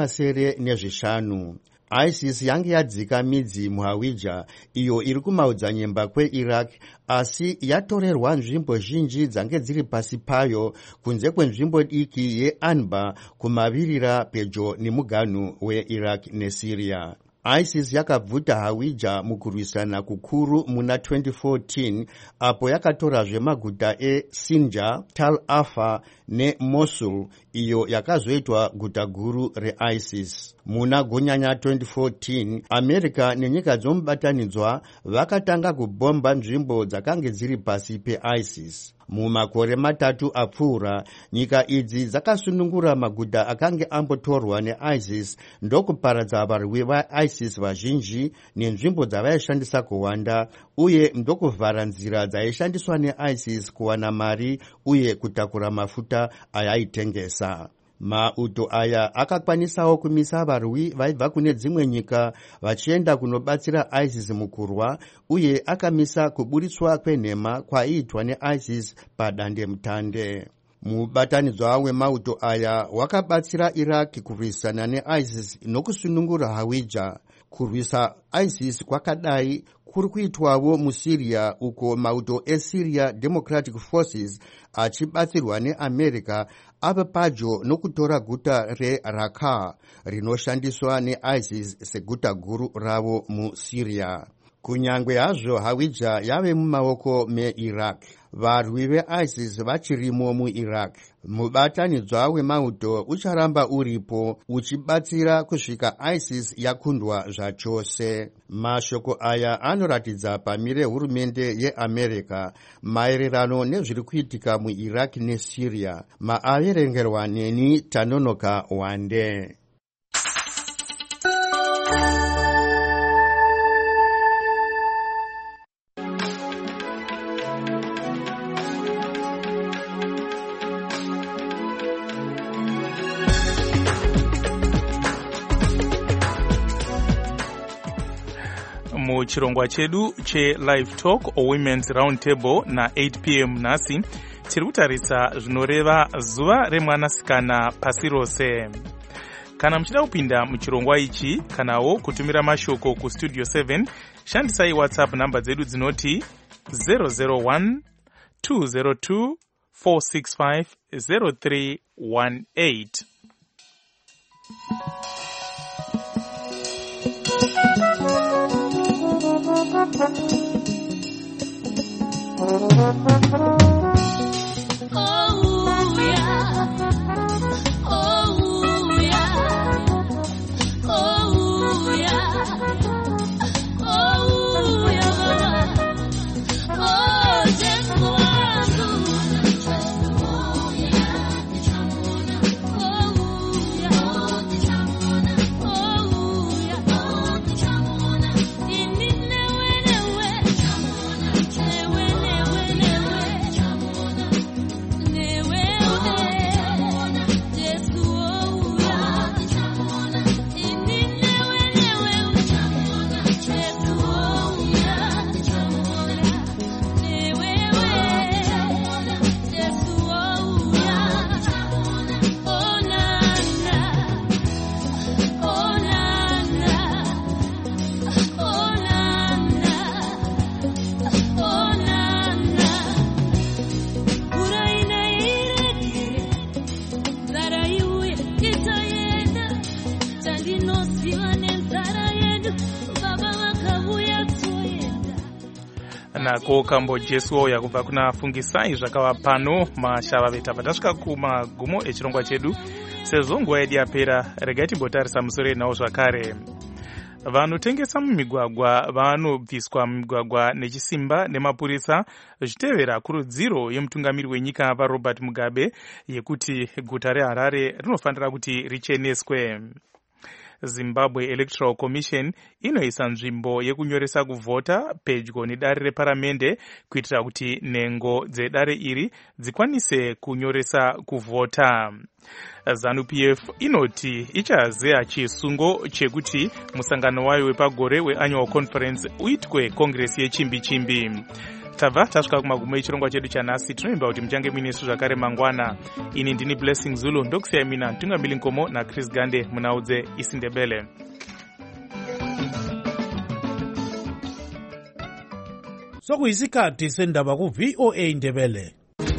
75. ISIS yange yadzika midzi muHawija iyo iri kumaodzanyemba kweIraq, asi yatorerwa nzvimbo zhinji dzange dziri pasi payo kunze kwenzvimbo diki yeAnbar kumavirira pedyo nemuganhu weIraq neSyria. ISIS yakabvuta Hawija mukurwisana kukuru muna 2014 apo yakatorazve maguta eSinjar, Tal Afar neMosul iyo yakazoitwa guta guru reISIS. Muna gonyanya 2014 America nenyika dzomubatanidzwa vakatanga kubomba nzvimbo dzakange dziri pasi peISIS. Mumakore matatu apfuura nyika idzi dzakasunungura maguta akange ambotorwa neISIS ndokuparadza varwi vaISIS vazhinji nenzvimbo dzavaishandisa kuwanda uye ndokuvhara nzira dzaishandiswa neISIS kuwana mari uye kutakura mafuta ayaitengesa. Mauto aya akakwanisawo kumisa varwi vaibva kune dzimwe nyika vachienda kunobatsira ISIS mukurwa uye akamisa kuburitswa kwenhema kwaiitwa neISIS padande mutande. Mubatanidzwa wemauto aya wakabatsira Iraq kurwisana neISIS nokusunungura Hawija. Kurwisa ISIS kwakadai kuri kuitwawo muSyria uko mauto eSyria Democratic Forces achibatsirwa neAmerica ava padyo nokutora guta reRaqqa rinoshandiswa neISIS seguta guru ravo muSyria. Kunyangwe hazvo Hawija yave mumaoko meIraq, varwi veISIS vachirimo muIraq. Mubatanidzwa wemauto ucharamba uripo uchibatsira kusvika ISIS yakundwa zvachose. Mashoko aya anoratidza pamire hurumende yeAmerica maererano nezviri kuitika muIraq neSyria. Maaverengerwa neni Tanonoka Wande. Muchirongwa chedu che-Live Talk or Women's Round Table na 8 p.m. nhasi tiri kutarisa zvinoreva zuva remwanasikana pasi rose. Kana muchida kupinda muchirongwa ichi kanawo kutumira mashoko kustudio 7 shandisai WhatsApp namba dzedu dzinoti 001 202 465 0318. Nako kambo Jesu yakubva kuna fungisai zvakava pano mashava vetava tasvika kumagumo echirongwa chedu. Sezvo nguva yedu yapera regai timbotarisa musoro nawo zvakare. vanotengesa mumigwagwa vanobviswa mumigwagwa nechisimba nemapurisa zvitevera kurudziro yemutungamiri wenyika vaRobert Mugabe yekuti guta reHarare rinofanira kuti richeneswe. Zimbabwe Electoral Commission inoisa nzvimbo yekunyoresa kuvhota pedyo nedare reparamende kuitira kuti nhengo dzedare iri dzikwanise kunyoresa kuvhota. ZANU-PF inoti ichazeya chisungo chekuti musangano wayo wepagore weannual conference uitwe kongresi yechimbi-chimbi. Tabva tasvika kumagumo echirongwa chedu chanhasi. Tinoimba kuti muchange muinesu zvakare mangwana. Ini ndini Blessing Zulu ndokusiyai mina Tungamili Nkomo naChris Gande munaudze isiNdebele. Sokuyisikhathi sendaba ku VOA Ndebele.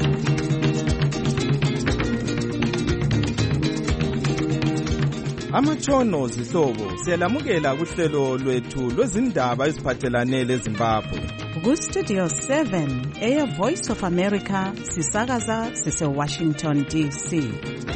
Amatshono zihlobo siyalamukela kuhlelo lwethu lwezindaba eziphathelane leZimbabwe. Ku-Studio 7 Air Voice of America sisakaza sise-Washington DC.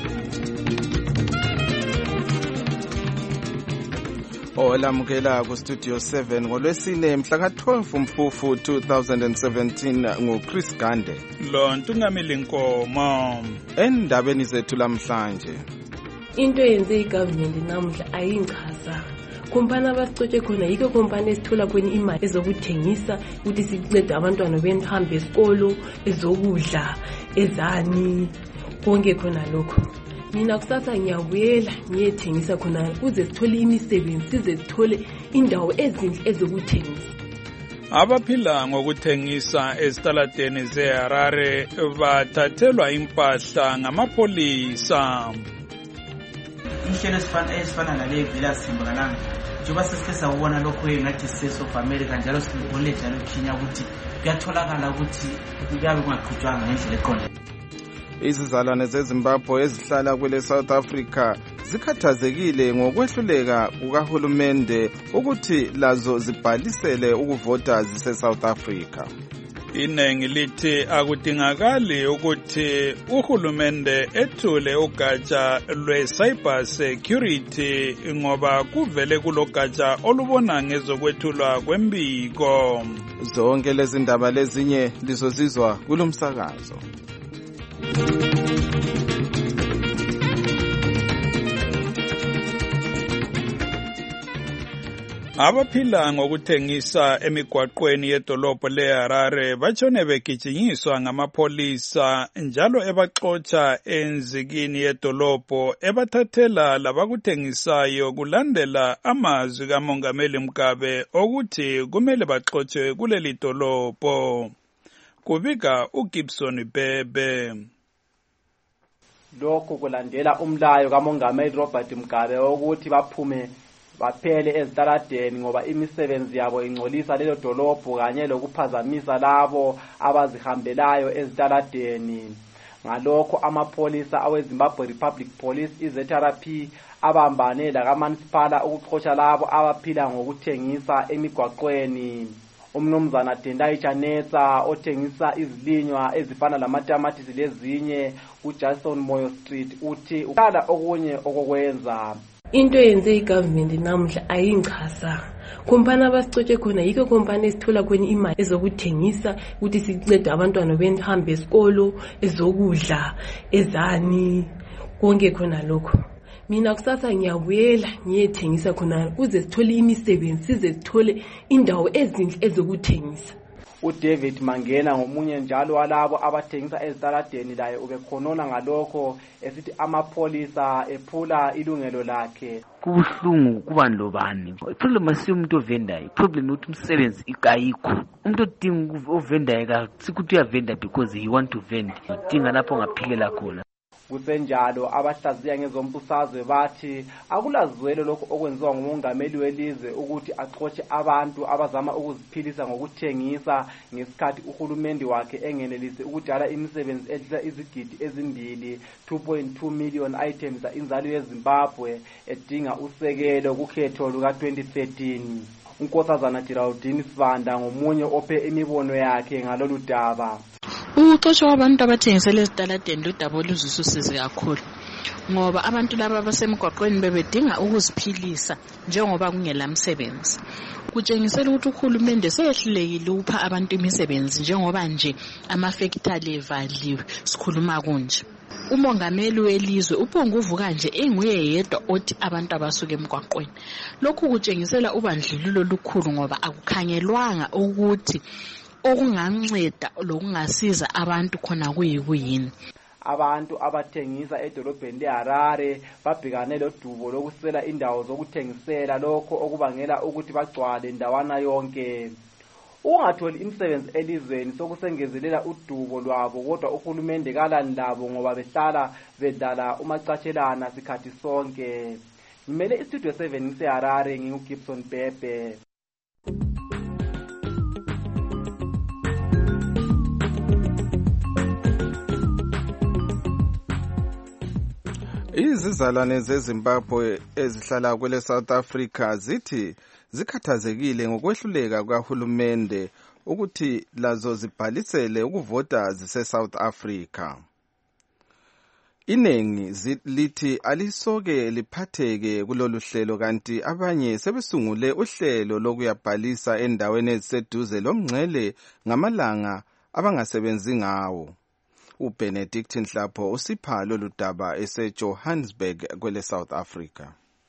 Olamukela ku-Studio 7 ngolwesine mhla ka-12 Mfumfu 2017 nguChris Gande. Lo Ntungamili Nkomo. Endabeni zethu lamhlanje. Into yenze igovernment namuhla ayingichaza. Kompani abasicotshe khona yiko kompani esithola kweni imali ezokuthengisa ukuthi sincede abantwana behambe esikolo, ezokudla, ezani, konke khona lokho. Mina kusasa ngiyabuyela ngiyethengisa khona ukuze sithole imisebenzi, size sithole indawo ezinhle ezokuthengisa. Abaphila ngokuthengisa esitaladeni zeHarare bathathelwa impahla ngamapolisa. Inhlelo ezifana nale vela simbakalanga njengoba sesifisa ukubona lokho engathi States of America njalo sibone njalo Kenya ukuthi kuyatholakala ukuthi kuyabe kungaqhutshwanga ngendlela eqonde. Izizalwane zeZimbabwe ezihlala kwele South Africa zikhathazekile ngokwehluleka kukahulumende ukuthi lazo zibhalisele ukuvota zise South Africa. Inengi lithi akudingakali ukuthi uhulumende ethule ugatsha lwe-cyber security ngoba kuvele kulogatsha olubona ngezokwethulwa kwembiko. Zonke lezi ndaba lezinye lizozizwa kulomsakazo. Abaphila ngokuthengisa emigwaqweni yedolobho leHarare batshone begijinyiswa ngamapolisa njalo ebaxotsha enzikini yedolobho ebathathela labakuthengisayo kulandela amazwi kaMongameli Mugabe ukuthi kumele baxotshwe kuleli dolobho. Kubika uGibson Bebe. Lokho kulandela umlayo kaMongameli Robert Mugabe ukuthi baphume baphele ezitaladeni ngoba imisebenzi yabo ingcolisa lelo dolobho kanye lokuphazamisa labo abazihambelayo ezitaladeni. Ngalokho amapolisa aweZimbabwe Republic Police iZRP abambane lakamasipala ukuxotsha labo abaphila ngokuthengisa emigwaqweni. Umnumzana Tendai Chanetsa othengisa izilinywa ezifana lamatamatisi lezinye uJason Moyo Street uthi ukhala okunye okokwenza. Into yenze igovernment namuhla ayingichaza. Kompani abasicotshe khona yiko kompani esithola kweni imali ezokuthengisa ukuthi sincede abantwana behambe esikolo, ezokudla, ezani, konke khona lokho. Mina kusasa ngiyabuyela ngiyethengisa khona ukuze sithole imisebenzi, size sithole indawo ezinhle ezokuthengisa. uDavid Mangena ngomunye njalo walabo abathengisa ezitaladeni laye ubekhonona ngalokho esithi amapolisa ephula ilungelo lakhe. Kubuhlungu kubani lobani. Problem asiyo umuntu ovendayo. Problem ukuthi umsebenzi ikayikho. Umuntu odinga uvendayo sikuthi uyavenda because he want to vend. Udinga lapho ngaphikela khona. Kusenjalo abahlaziya ngezombusazwe bathi akulazwelo lokho okwenziwa ngumongameli welizwe ukuthi axotshe abantu abazama ukuziphilisa ngokuthengisa ngesikhathi uhulumende wakhe engenelisi ukudala imisebenzi edlula izigidi ezimbili 2.2 million items inzalo yeZimbabwe edinga usekelo kukhetho luka 2013. uNkosazana Geraldine Sibanda ngomunye ophe imibono yakhe ngalolu daba. Ukuxoshwa kwabantu abathengisela ezitaladeni ludaba oluzwisa usizi kakhulu ngoba abantu laba basemgwaqweni bebedinga ukuziphilisa njengoba kungela msebenzi. Kutshengisela ukuthi uhulumende seyehlulekile upha abantu imisebenzi njengoba nje amafektali evaliwe sikhuluma kunje. Umongameli welizwe uPongovuka nje enguye yedwa othi abantu abasuka emgwaqweni. Lokhu kutshengisela ubandlululo lukhulu ngoba akukhangelwanga ukuthi okunganceda lokungasiza abantu khona kuyini. Abantu abathengisa edolobheni leHarare babhekane lodubo lokusela indawo zokuthengisela lokho okubangela ukuthi bagcwale ndawana yonke. Ungatholi imisebenzi elizweni sokusengezelela udubo lwabo kodwa uhulumende kalani labo ngoba behlala bedlala umacatshelana sikhathi sonke. Ngimele istudio 7 ngiseHarare nginguGibson Bebe. Izizalwane zeZimbabwe ezihlala kwele South Africa zithi zikhathazekile ngokwehluleka kahulumende ukuthi lazo zibhalisele ukuvota zise South Africa. Inengi lithi alisoke liphatheke kulolu hlelo kanti abanye sebesungule uhlelo lokuyabhalisa endaweni eziseduze lomngcele ngamalanga abangasebenzi ngawo. uBenedict Nhlapho usipha lolu daba eseJohannesburg kwele South Africa.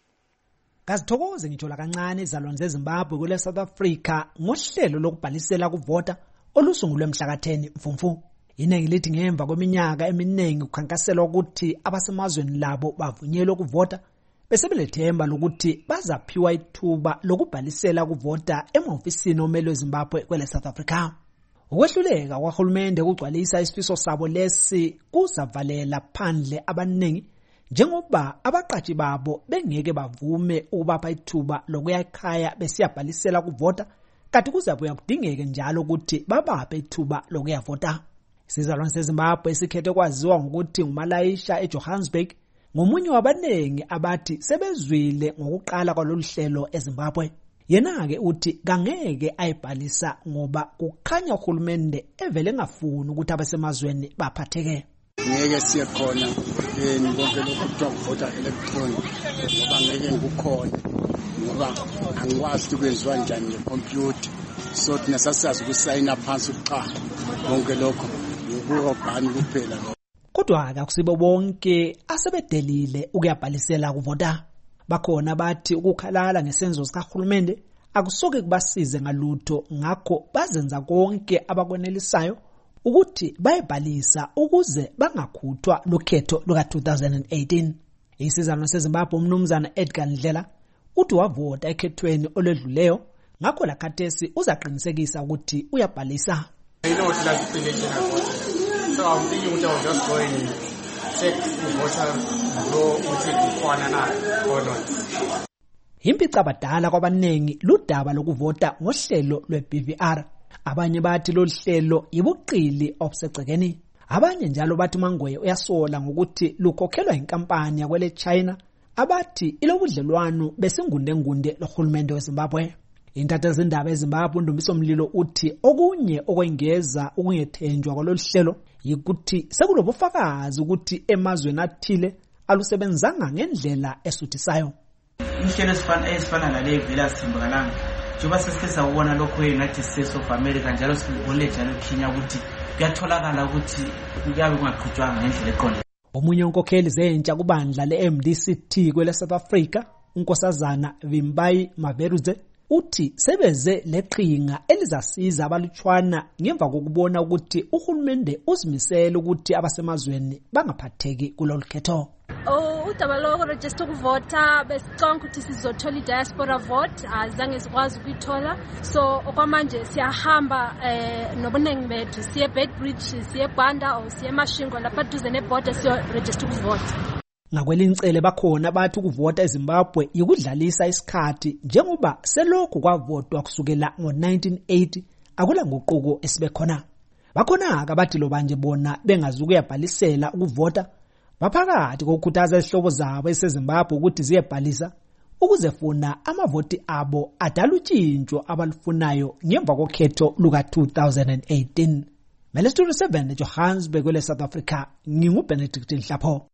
Kazithokoze ngithola kancane izalwane zeZimbabwe kwele South Africa ngohlelo lokubhalisela kuvota olusungulwe mhla ka-10 Mfumfu. Inengi lithi ngemva kweminyaka eminingi ukukhankaselwa ukuthi abasemazweni labo bavunyelwe ukuvota bese belethemba lokuthi bazaphiwa ithuba lokubhalisela kuvota emahofisini omele weZimbabwe kwele South Africa. Ukwehluleka kwahulumende ukugcwalisa isifiso sabo lesi kuzavalela phandle abaningi njengoba abaqashi babo bengeke bavume ukubapha ithuba lokuya ekhaya besiyabhalisela kuvota kanti kuzabuya kudingeke njalo ukuthi babaphe ithuba lokuyavota. Isizalwane seZimbabwe esikhethe kwaziwa ngokuthi uMalayisha eJohannesburg ngomunye wabanengi abathi sebezwile ngokuqala kwalolu hlelo eZimbabwe. Yena-ke uthi kangeke ayibhalisa ngoba kukhanya uhulumende evele engafuni ukuthi abasemazweni baphatheke. Ngeke siye khona konke lokhu kuthiwa kuvota electronic ngoba ngeke ngikukhona ngoba angikwazi ukwenziwa njani ngekhompyutha so thina sasiyazi ukusayina phansi qha konke lokho ngokubhani kuphela. Kodwa akusibo bonke asebedelile ukuyabhalisela kuvota. Bakhona bathi ukukhalala ngesenzo sikahulumende akusoke kubasize ngalutho ngakho bazenza konke abakwenelisayo ukuthi bayibhalisa ukuze bangakhuthwa lokhetho luka 2018. Isizalwane seZimbabwe umnumzana Edgar Ndlela uthi wavota ekhethweni olwedluleyo ngakho la khathesi uzaqinisekisa ukuthi uyabhalisa. I know what last election I voted. So I'm thinking I was just going to check the voter roll which is the or not. Impica abadala kwabanengi ludaba lokuvota ngohlelo lweBVR. Abanye bathi lo hlelo yibuqili obusegcekeni. Abanye njalo bathi Mangwe uyasola ngokuthi lukhokhelwa inkampani yakwele China abathi ilobudlelwano besingunde lohulumende weZimbabwe. Intatha zindaba eZimbabwe uNdumiso Mlilo uthi okunye okwengeza ukungethenjwa kwalolu hlelo yikuthi sekulobufakazi ukuthi emazweni athile alusebenzanga ngendlela esuthisayo. Inhlelo ezifana nale evela Simbakalanga njengoba sesike sawubona lokho e-United States of America njalo sibone njalo Kenya ukuthi kuyatholakala ukuthi kuyabe kungaqhutshwanga ngendlela eqondile. Omunye unkokheli zentsha kubandla le-MDCT kwele South Africa unkosazana Vimbayi Maveruze uthi sebeze leqhinga elizasiza abalutshwana ngemva kokubona ukuthi uhulumende uzimisela ukuthi abasemazweni bangaphatheki kulolu khetho. Udaba lokuregister ukuvota besicanga ukuthi sizothola i-diaspora vote azange sikwazi ukuyithola so okwamanje siyahamba nobuningi bethu siye Bedbridge siye Banda or siye Mashingo lapha duze neborder siyo-register ukuvota. Ngakwelinhlelo bakhona bathi ukuvota eZimbabwe yikudlalisa isikhathi njengoba selokhu kwavotwa kusukela ngo-1980 akula nguquko esibe khona. Bakhona abathi lo banje bona bengazukuyabhalisela ukuvota baphakathi kokukhuthaza izihlobo zabo eseZimbabwe ukuthi ziyebhalisa ukuze funa amavoti abo adala utshintsho abalufunayo ngemva kokhetho luka 2018. Mele Studio 7 eJohannesburg kwele South Africa nginguBenedict Nhlapho.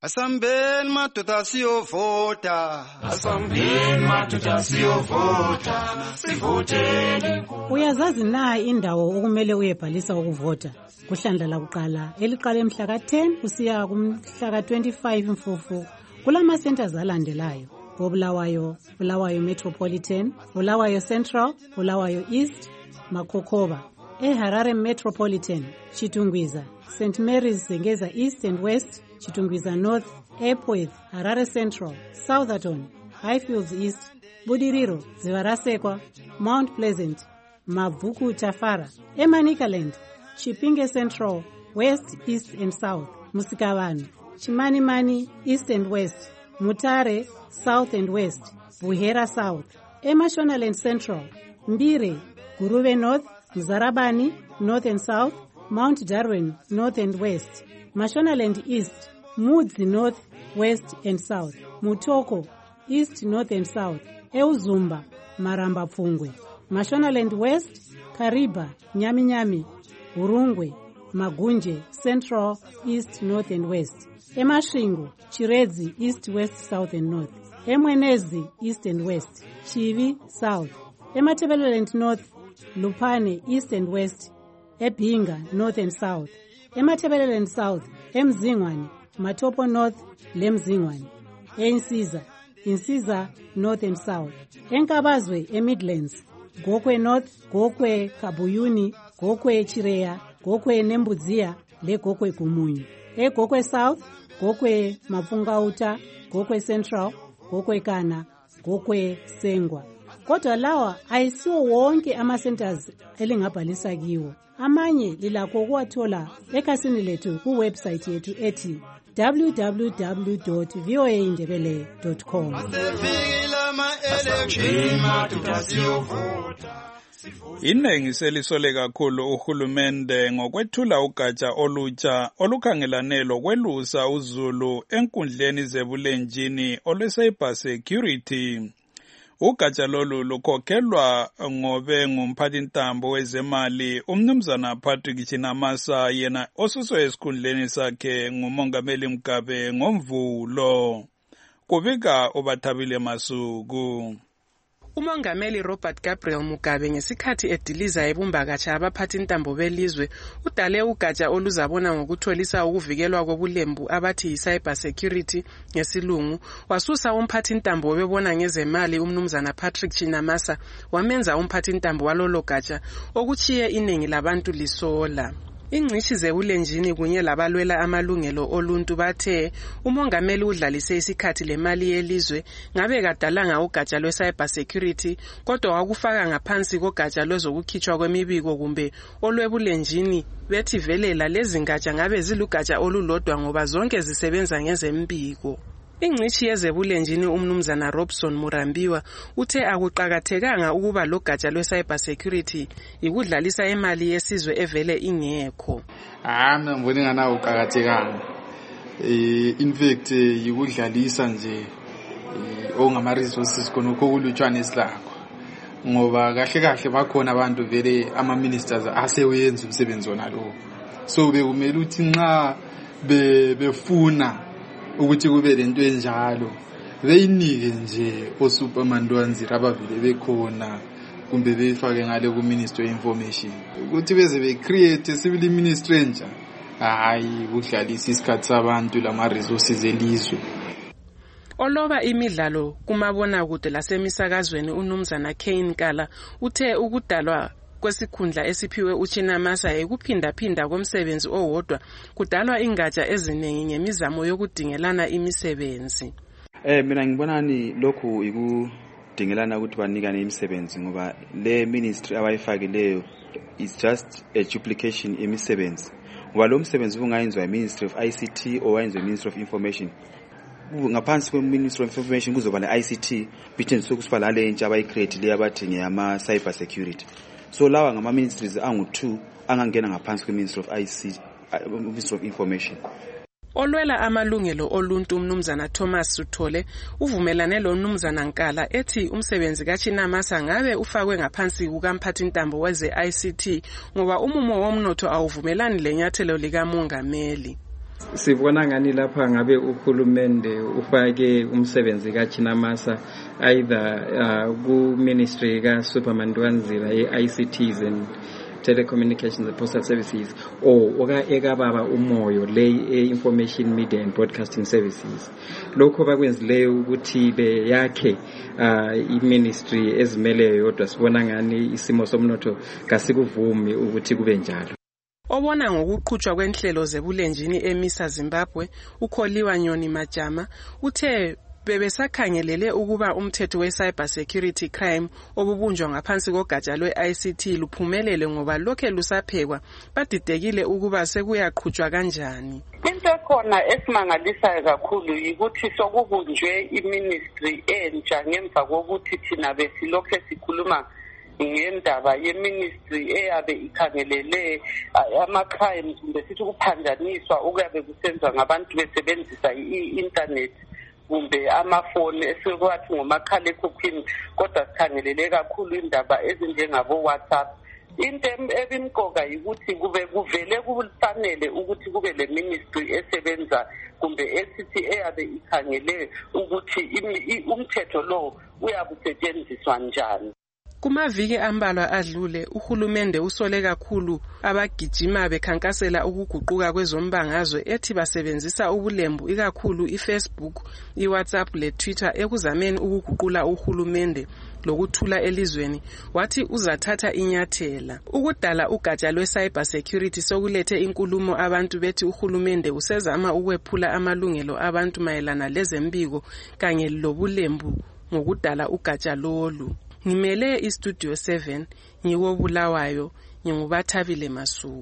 Asambeni madoda siyovota. Asambeni madoda siyovota. Sivoteni. Uyazazi na indawo okumele uyebhalisa ukuvota? Kuhlandla lakuqala eliqala mhla ka-10 kusiya kumhla ka-25 Mfumfu kulama centers alandelayo: Bulawayo, Bulawayo Metropolitan, Bulawayo Central, Bulawayo East, Makokoba. Harare Metropolitan, Chitungwiza, St. Mary's Zengeza East and West, Chitungwiza North, Epworth, Harare Central, Southerton, Highfields East, Budiriro, Zivarasekwa, Mount Pleasant, Mavuku Tafara, Emanikaland, Chipinge Central, West, East and South, Musikavani, Chimanimani, East and West, Mutare, South and West, Buhera South, Emashonaland Central, Mbire, Guruve North, Mzarabani, North and South, Mount Darwin, North and West, Mashonaland East, Mudzi North, West and South, Mutoko, East, North and South, Euzumba, Maramba Pfungwe, Mashonaland West, Kariba, Nyami, Urungwe, Magunje, Central, East, North and West, Emashingo, Chiredzi, East, West, South and North, Emwenezi, East and West, Chivi, South, Ematebeleland North, Lupane, East and West, Ebinga, North and South, Ematebeleland South, Emzingwani, Matopo North, Lemzingwani, Insiza, North and South, Enkabazwe, Midlands, Gokwe North, Gokwe Kabuyuni, Gokwe Chirea, Gokwe Nembudzia, Le Gokwe Kumunyu, Gokwe South, Gokwe Mafungauta, Gokwe Central, Gokwe Kana, Gokwe Sengwa. Kodwa lawa ayisiwo wonke ama-centers elingabhalisa kiwo. Amanye lilakho ukuwathola ekhasini lethu kuwebsite yethu ethi www.voaindebele.com. Inengi selisole kakhulu uhulumende ngokwethula ugatsha olutsha olukhangelane lokwelusa uzulu enkundleni zebulenjini olwe-cyber security. Ugatsha lolu lukhokhelwa ngobe ngumphathintambo wezemali umnumzana Patrick Chinamasa, yena osuswe esikhundleni sakhe ngumongameli Mugabe ngoMvulo. Kubika uBathabile Masuku. Umongameli Robert Gabriel Mugabe ngesikhathi ediliza ebumba katsha abaphathintambo belizwe udale ugatsha oluzabona ngokutholisa ukuvikelwa kobulembu abathi yi-cyber security ngesilungu. Wasusa umphathintambo webona ngezemali umnumzana Patrick Chinamasa wamenza umphathintambo walolo gatsha okuchiye inengi labantu lisola. Ingcishi zebulenjini kunye labalwela amalungelo oluntu bathe umongameli udlalise isikhathi lemali yelizwe ngabe kadalanga ugatsha lwe-cyber security kodwa wakufaka ngaphansi kogatsha lwezokukhitshwa kwemibiko kumbe olwebulenjini bethi velela lezi ngatsha ngabe zilugatsha olulodwa ngoba zonke zisebenza ngezembiko. Ingcishi yezebulenjini umnumzana Robson Murambiwa uthe akuqakathekanga ukuba lo gatsha lwe-cyber security ikudlalisa imali yesizwe evele ingekho. Mina ngibona ngana uqakathekanga. In fact ikudlalisa nje ongama resources khona okulutshwana esilakho. Ngoba kahle bakhona abantu vele ama ministers asewenza umsebenzi wona lo. So bekumele uthi nxa befuna ukuthi kube lento enjalo beyinike nje oSuperman Dwanzira abavile bekhona kumbe befake ngale ku Ministry of Information ukuthi beze becreate civil ministry entsha hayi kudlalisa isikhathi sabantu lama resources elizwe. Oloba imidlalo kumabona kude lasemisakazweni uNumzana Kane Kala uthe ukudalwa kwesikhundla esiphiwe uChinamasa ekuphinda komsebenzi owodwa kudalwa ingatsha eziningi ngemizamo yokudingelana imisebenzi. Mina ngibonani lokhu ikudingelana ukuthi banikane imisebenzi ngoba le ministry abayifakileyo is just a duplication imisebenzi. Ngoba lo msebenzi ungayenziwa iMinistry of ICT or wayenziwa iMinistry of Information. Ngaphansi kweMinistry of Information kuzoba le-ICT bithe sokusiba lale entsha abayicreate le abathi ngeyama cyber security. So lawa ngama ministries angu2 angangena ngaphansi kweMinistry of ICT, Ministry of Information. Olwela amalungelo oluntu umnumzana Thomas Suthole uvumelane lo mnumzana Nkala ethi umsebenzi kaChinamasa ngabe ufakwe ngaphansi kukamphathintambo weze ICT ngoba umumo womnotho awuvumelani lenyathelo likamongameli. Sibona ngani lapha ngabe uhulumende ufake umsebenzi kaChinamasa either ku-ministry kaSuperman Dwanzila ye-ICTs and telecommunications and postal services or ekababa umoyo le information media and broadcasting services. Lokho bakwenzileyo ukuthi yakhe i-ministry ezimeleyo yodwa sibona ngani isimo somnotho kasikuvumi ukuthi kube njalo. Obona ngokuqhutshwa kwenhlelo zebulenjini eMisa Zimbabwe, uKholiwa Nyoni Majama uthe bebesakhangelele ukuba umthetho we-cyber security crime obubunjwa ngaphansi kogatsha lwe-ICT luphumelele ngoba lokhe lusaphekwa, badidekile ukuba sekuyaqhutshwa kanjani. Into khona esimangalisayo kakhulu yikuthi sokubunjwe iministry entsha ngemva kokuthi thina besilokhe sikhuluma ngendaba yeministry eyabe ikhangelele ama-crimes besithi ukuphanjaniswa okuyabe kusenziwa ngabantu besebenzisa i-internet kumbe amafoni esikwathi ngomakhalekhukhwini, kodwa sikhangelele kakhulu indaba ezinjengabo-WhatsApp. Into ebimqoka yikuthi kuvele kufanele ukuthi kube le ministry esebenza kumbe esithi eyabe ikhangele ukuthi umthetho lo uyabusetshenziswa njani. Kumaviki ambalwa adlule, uhulumende usole kakhulu abagijima bekhankasela ukuguquka kwezombangazwe ethi basebenzisa ubulembu ikakhulu iFacebook, iWhatsApp leTwitter ekuzameni ukuguqula uhulumende lokuthula elizweni. Wathi uzathatha inyathela ukudala ugatsha lwe-cyber security sokulethe inkulumo abantu bethi uhulumende usezama ukwephula amalungelo abantu mayelana lezembiko kanye lobulembu ngokudala ugatsha lolu. Ngimele iStudio 7 ngiwobulawayo ngingubathabile Masuku.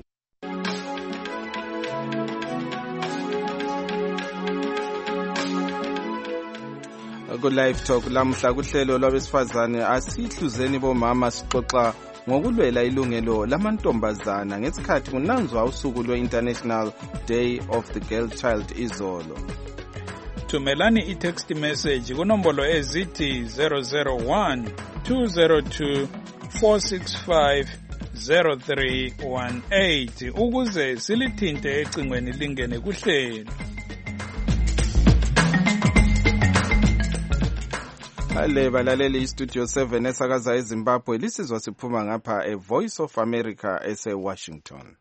Ku-Live Talk lamhla kuhlelo lwabesifazane asihluzeni bomama sixoxa ngokulwela ilungelo lamantombazana ngesikhathi kunanzwa usuku lwe-International Day of the Girl Child izolo. Thumelani i-text message kunombolo ezithi 001 202 465 0318 ukuze silithinte ecingweni lingene kuhlelo. Ale balaleli iStudio 7 esakaza eZimbabwe lisizwa siphuma ngapha eVoice of America ese-Washington.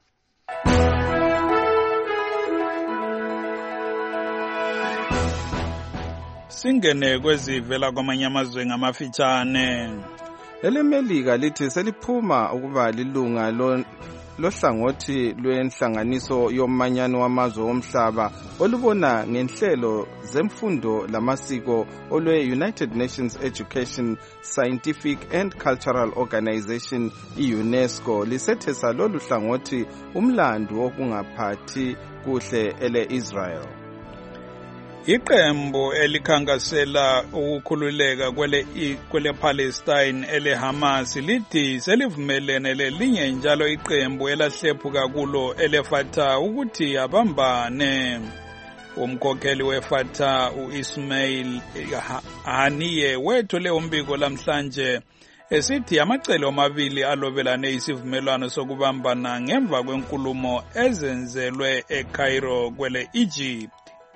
Singene kwezivela kwamanye amazwe ngamafitshane. EleMelika lithi seliphuma ukuba lilunga lohlangothi lwenhlanganiso yomanyano wamazwe omhlaba olubona ngenhlelo zemfundo lamasiko olwe-United Nations Education, Scientific and Cultural Organization i-UNESCO lisethesa lolu hlangothi umlando wokungaphathi kuhle ele-Israel. Iqembu elikhankasela ukukhululeka kwele Palestine ele Hamas lithi selivumelene lelinye njalo iqembu elahlephuka kulo ele Fatah ukuthi abambane. Umkhokheli weFatah uIsmail Haniyeh wethule umbiko lamhlanje esithi amacele amabili alobelane isivumelwano sokubambana ngemva kwenkulumo ezenzelwe eCairo kwele Egypt.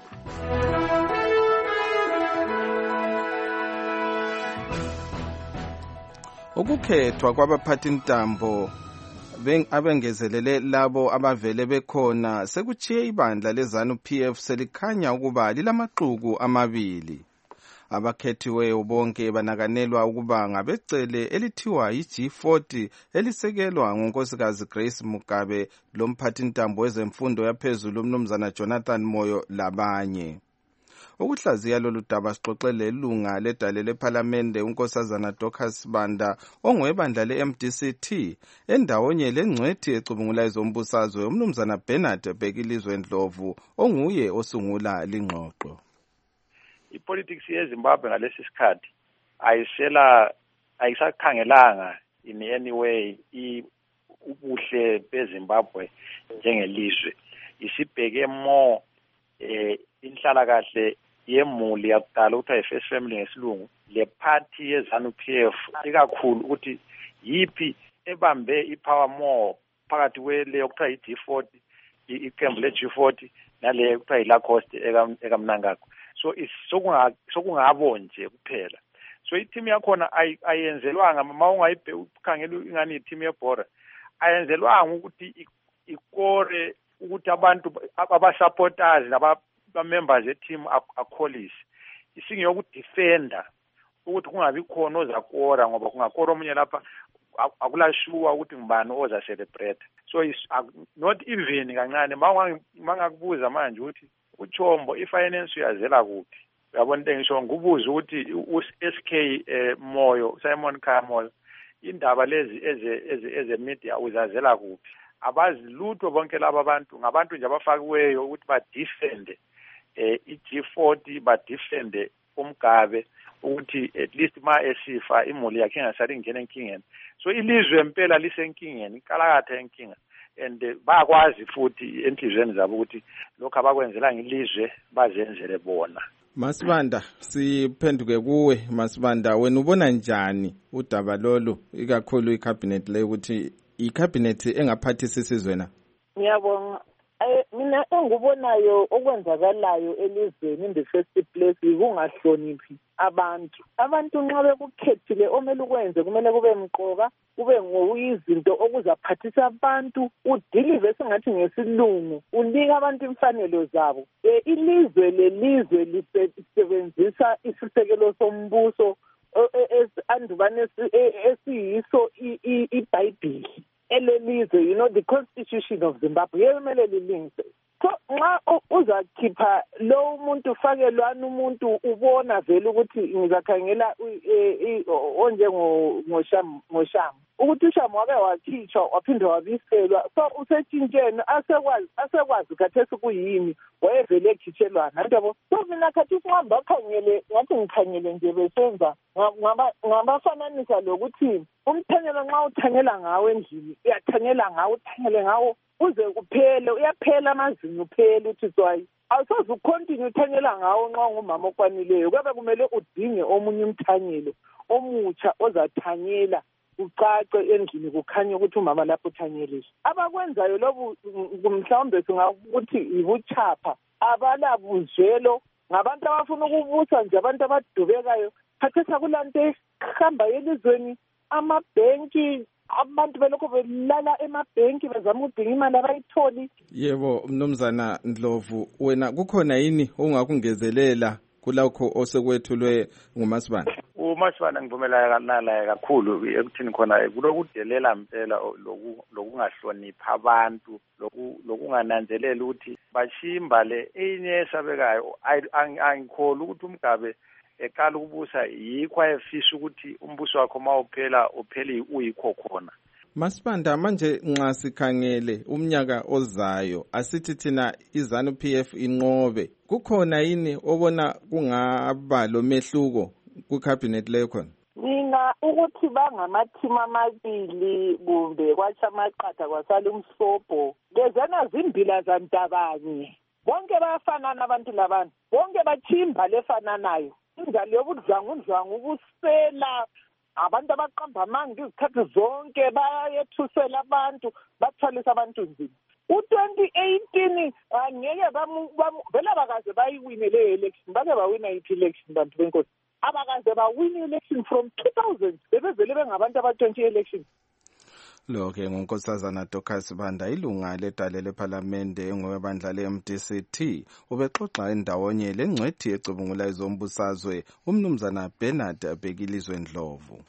Ukukhethwa kwabaphathintambo abengezelele labo abavele bekhona sekuchiye ibandla leZANU-PF selikhanya ukuba lilamaxuku amabili. Abakhethiweyo bonke banakanelwa ukuba ngabecele elithiwa yi-G40 elisekelwa ngunkosikazi Grace Mugabe lomphathintambo wezemfundo yaphezulu umnumzana Jonathan Moyo labanye. Ukuhlaziya lolu daba sixoxele ilunga ledale lePhalamende unkosazana Dorcas Banda ongwebandla le-MDCT endawonye lengcwethi ecubungula ezombusazwe umnumzana Bernard Bhekilizwe Ndlovu onguye osungula lingxoxo. Ipolitics yeZimbabwe ngalesi sikhathi ayisakhangelanga in any way ubuhle beZimbabwe njengelizwe. Isibheke more inhlalakahle yemuli yakudala ukuthi ayi-first family ngesilungu, le party yeZANU-PF ikakhulu ukuthi yipi ebambe ipower more phakathi kweleyo kuthiwa yi-G40 iqembu le-G40 nale kuthiwa yi-Lacoste ekamnangagwa. So sokungabo nje kuphela. So i-team yakhona ayenzelwanga uma ungayikhangela ingani i-team yebhora ayenzelwanga ukuthi ikore ukuthi abantu aba-supporters naba-members e-team akholise. Isingeyokudefenda ukuthi kungabi khona ozakora ngoba kungakora omunye lapha akulashuwa ukuthi ngibani oza celebrate. So not even kancane mangakubuza manje ukuthi uChombo ifinance uyazela kuphi. Uyabona into ngisho ngubuza ukuthi uSK Moyo Simon Khamoyo indaba lezi eze media uzazela kuphi. Abazi lutho bonke laba bantu ngabantu nje abafakiweyo ukuthi ba defend i-G40 ba defend uMgabe ukuthi at least ma esifa imuli yakhe ngasali ingene enkingeni. So ilizwe impela lisenkingeni ikalakatha enkinga and bayakwazi futhi enhlizweni zabo ukuthi lokho abakwenzela ngilizwe bazenzele bona. Masibanda siphenduke kuwe Masibanda, wena ubona njani udaba lolu ikakhulu icabinet le ukuthi icabinet engaphathisa isizwe na? Ngiyabonga. Mina engubonayo okwenzakalayo elizweni in the first place kungahloniphi abantu nxa bekukhethile omele ukwenze kumele kube mqoka kube ngoyizinto okuzaphathisa abantu udilive sengathi ngesilungu unika abantu imfanelo zabo. Ilizwe lelizwe lisebenzisa isisekelo sombuso andubane esiyiso iBhayibheli elelizwe, the constitution of Zimbabwe yemele lilingise. So nxa uzakhipha lo umuntu ufakelwana umuntu ubona vele ukuthi ngizakhangela onjengoShamu ukuthi uShamu wake wakhitshwa waphinda wabiselwa, so usetshintsheni asekwazi khathesi kuyini wayevele ekhitshelwana yabo. So mina khathesi ngihamba khangele ngathi ngikhangele nje besenza ngabafananisa lokuthi umthanyelo nxa uthanyela ngawo endlini uyathanyela ngawo uthanyele ngawo uze kuphele uyaphela amazinyo uphele uthi tswayi awusoze ucontinue uthanyela ngawo nxa ungumama okwanileyo kube kumele udinge omunye umthanyelo omutsha ozathanyela ucace endlini kukhanye ukuthi umama lapho uthanyelisa. Abakwenzayo lobu mhlawumbe singakuthi ibuchapha abalabuzelo ngabantu abafuna ukubusa nje abantu abadubekayo khathesi akulanto ehamba elizweni amabhenki abantu belokho belala emabhenki bezama ukudinga imali abayitholi. Yebo mnumzana Ndlovu, wena kukhona yini ongakungezelela kulakho osekwethulwe nguMasibanda? uMasibanda ngivumelana naye kakhulu ekuthini khona kulokudelela impela lokungahlonipha abantu lokungananzelela ukuthi bashimba le enye esabekayo. Angikholwa ukuthi uMgabe eqala ukubusa yikho ayefisa ukuthi umbuso wakho mawuphela uphele uyikho khona. Masibanda, manje nxa sikhangele umnyaka ozayo asithi thina iZANU-PF inqobe, kukhona yini obona kungaba lo mehluko ku cabinet leyo khona? Mina ukuthi bangamathima amabili kumbe kwatsha amaqatha kwasala umsobho lezana zimbila zantabanye bonke bayafanana abantu labantu bonke bachimba lefananayo indalo yobudlwangudlwangu ubusela abantu abaqamba amanga izikhathi zonke bayethusela abantu bathwalisa abantu nzima. U-2018 angeke vele abakaze bayiwine le election bake bawina iphi election bantu benkosi abakaze bawina election from 2000 bebevele bengabantu aba-20 election. Lo-ke ngunkosazana Dorcas Banda, ilunga ledale lephalamende engowebandla le-MDC-T, ubexoxa endawonye lengcwethi ecubungula izombusazwe umnumzana Bernard Bhekilizwe Ndlovu.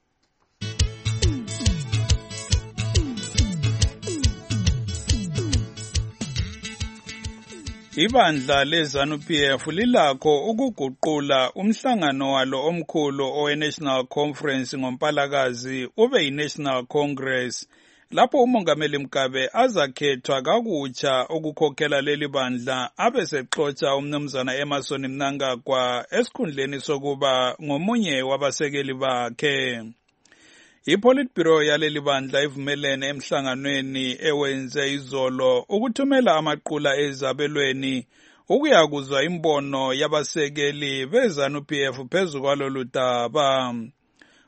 Ibandla leZANU-PF lilakho ukuguqula umhlangano walo omkhulu owe-National Conference ngoMpalakazi ube yi-National Congress, lapho uMongameli Mugabe azakhethwa kakutsha ukukhokhela leli bandla abesexotsha umnumzana Emmerson Mnangagwa esikhundleni sokuba ngomunye wabasekeli bakhe. IPolitburo yaleli bandla ivumelene emhlanganweni ewenze izolo ukuthumela amaqula ezabelweni ukuyakuzwa imbono yabasekeli beZANU-PF phezu kwalolu daba.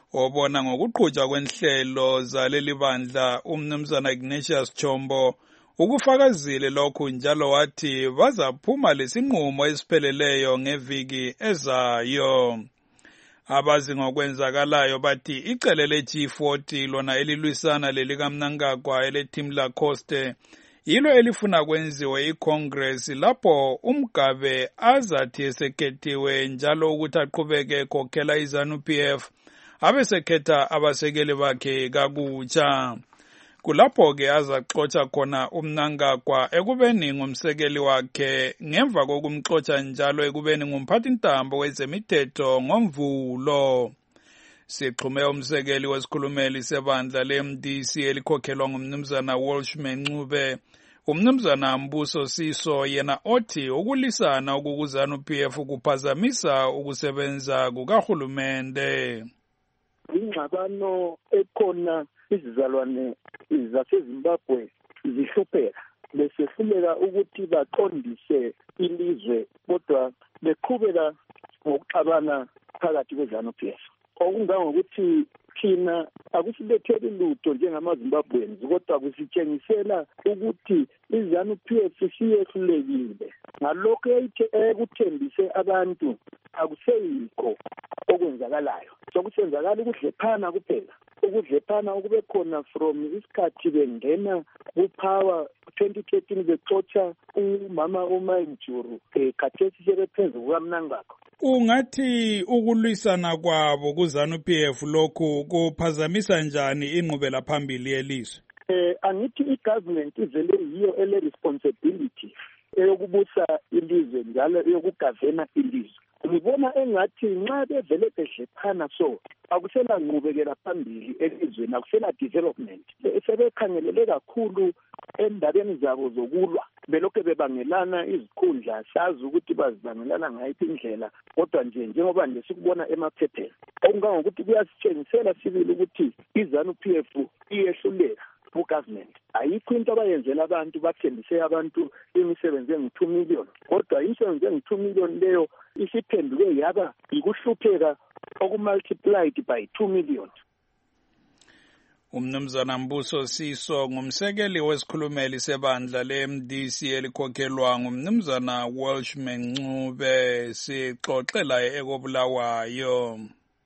Obona ngokuqhutshwa kwenhlelo zaleli bandla umnumzana Ignatius Chombo Ukufakazile lokhu njalo wathi bazaphuma lesinqumo esipheleleyo ngeviki ezayo. Abazi ngokwenzakalayo bathi icele le-G40 lona elilwisana lelikamNangagwa eleThim Lacoste yilo elifuna kwenziwe iCongress lapho uMgabe azathi esekhethiwe njalo ukuthi aqhubeke ekhokhela iZANU-PF abesekhetha abasekeli bakhe kakutsha. Kulapho-ke azaxotsha khona uMnangagwa ekubeni ngumsekeli wakhe ngemva kokumxotsha njalo ekubeni ngumphathintambo wezemithetho ngoMvulo. Sixhume umsekeli wesikhulumeli sebandla le-MDC elikhokhelwa ngumnumzana Welshman Ncube, umnumzana Mbuso Siso, yena othi ukulisana okukuZANU-PF kuphazamisa ukusebenza kukahulumende. Ingxabano ekhona izizalwane zaseZimbabwe zihlupheka, besehluleka ukuthi baqondise ilizwe kodwa beqhubeka ngokuxabana phakathi kweZANU-PF. Okungangokuthi thina akusibetheli lutho njengamaZimbabweans kodwa kusitshengisela ukuthi iZANU-PF siyehlulekile. Ngalokho ekuthembise abantu akuseyikho okwenzakalayo. Sokusenzakala ukudlephana kuphela. Ukudlephana okube khona from isikhathi bengena kupower 2013 bexotsha umama uManjuru khathesi sebephenzu kukaMnangagwa. Ungathi ukulwisana kwabo kuZANU-PF lokhu kuphazamisa njani inqubela phambili yelizwe? Angithi igovernment ivele yiyo ele responsibility eyokubusa ilizwe njalo eyokugavena ilizwe. Ngibona engathi nxa bevele bedlephana so akusela nqubekela phambili elizweni, akusela development. Sebekhangelele kakhulu endabeni zabo zokulwa, belokhu bebangelana izikhundla, sazi ukuthi bazibangelana ngayiphi indlela, kodwa njengoba nje sikubona emaphepheni. Okungangokuthi kuyasitshengisela sibili ukuthi iZANU-PF iyehluleka ku-government. Ayikho into abayenzela abantu, bathembise abantu imisebenzi engu-2 million, kodwa imisebenzi engu-2 million leyo isiphenduke yaba yikuhlupheka okumultiplied by 2 million. Umnumzana Mbuso Siso ngumsekeli wesikhulumeli sebandla le-MDC elikhokhelwa ngumnumzana Welshman Ncube. Sixoxela ekobulawayo.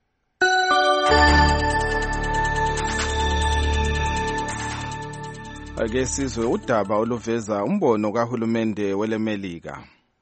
Ake sizwe udaba oluveza umbono kahulumende welemelika.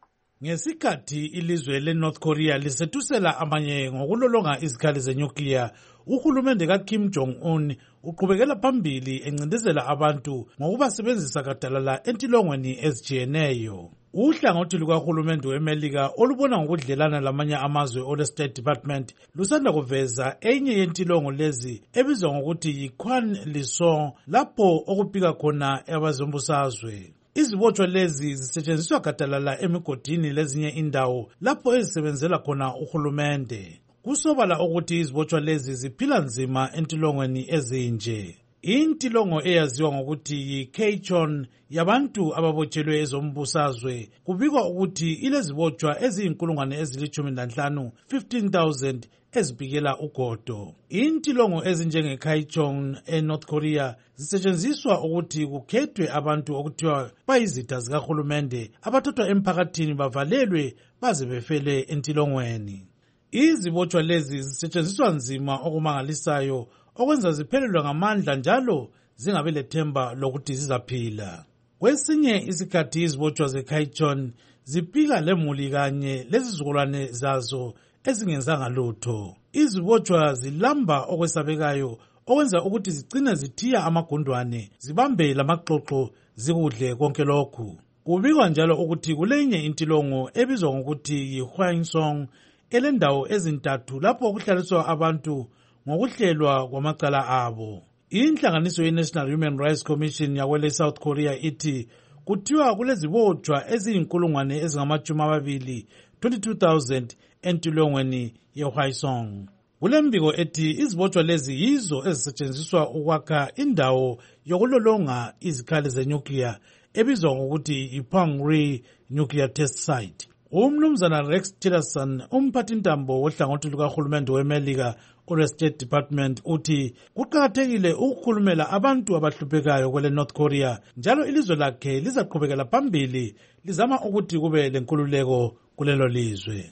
Ngesikhathi ilizwe leNorth Korea lisetusela amanye ngokulolonga izikhali zenyukliya, uhulumende kaKim Jong-un uqhubekela phambili encindezela abantu ngokubasebenzisa gadalala entilongweni ezijiyeneyo. Uhlangothi lukahulumende wemelika olubona ngokudlelana lamanye amazwe ole-State Department lusanda kuveza enye yentilongo lezi ebizwa ngokuthi yi-Kwan Liso, lapho okupika khona abazombusazwe. Izibotshwa lezi zisetshenziswa gadalala emigodini lezinye indawo lapho ezisebenzela khona uhulumende. Kusobala ukuthi izibotshwa lezi ziphila nzima entilongweni ezinje. Intilongo eyaziwa ngokuthi yi-Keichon yabantu ababotshelwe ezombusazwe kubikwa ukuthi ilezibotshwa eziyinkulungwane 15,000 ezibikela ugodo. Intilongo ezinjenge-Keichon eNorth Korea zisetshenziswa ukuthi kukhethwe abantu okuthiwa bayizitha zikahulumende abathathwa emphakathini bavalelwe baze befele entilongweni. Izibotshwa lezi zisetshenziswa nzima okumangalisayo okwenza ziphelelwa ngamandla njalo zingabe lethemba lokuthi zizaphila. Kwesinye isikhathi izibotshwa zeKaichon zipika lemuli kanye lezizukulwane zazo ezingenzanga lutho. Izibotshwa zilamba okwesabekayo okwenza ukuthi zigcine zithiya amagundwane, zibambe lamaxoxo zikudle konke lokhu. Kubikwa njalo ukuthi kulenye intilongo ebizwa ngokuthi yi-Hwangsong elendawo ezintathu lapho okuhlaliswa abantu ngokuhlelwa kwamacala abo. Inhlanganiso ye-National Human Rights Commission yakwele South Korea ithi kuthiwa kulezibotshwa eziyinkulungwane ezingama-20 22,000 entilongweni ye-Hwangsong. Kulembiko ethi izibotshwa lezi yizo ezisetshenziswa ukwakha indawo yokulolonga izikhali zenyukliya ebizwa ngokuthi i-Pangri Nuclear Test Site. Umnumzana Rex Tillerson, umphathintambo wohlangothi lukahulumende wemelika, State Department uthi kuqakathekile ukukhulumela abantu abahluphekayo kwele North Korea njalo ilizwe lakhe lizaqhubekela phambili lizama ukuthi kube lenkululeko kulelo lizwe.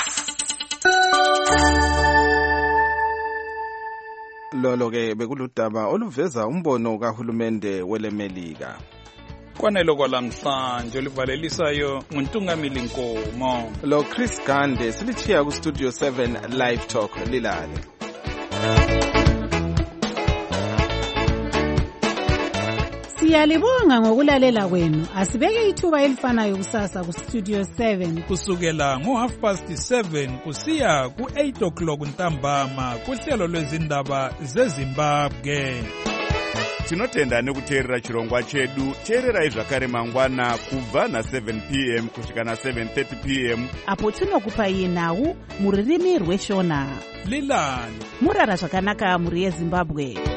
Lolo ke bekuludaba oluveza umbono kahulumende welemelika. Kwanelo kwalamhlanje olivalelisayo nguNtungamili Nkomo. Lo Chris Gande silithiya ku Studio 7 Live Talk lilale. Siyalibonga ngokulalela kwenu. Asibeke ithuba elifanayo kusasa ku Studio 7 kusukela ngo7:30 kusiya ku8:00 ntambama kuhlelo lwezindaba zeZimbabwe. Tinotenda nekuteerera chirongwa chedu. Teererai zvakare mangwana kubva na7 p.m. kusvika na7:30 p.m. apo tinokupai nhau muririmi rweshona. Lilani murara zvakanaka muri yeZimbabwe.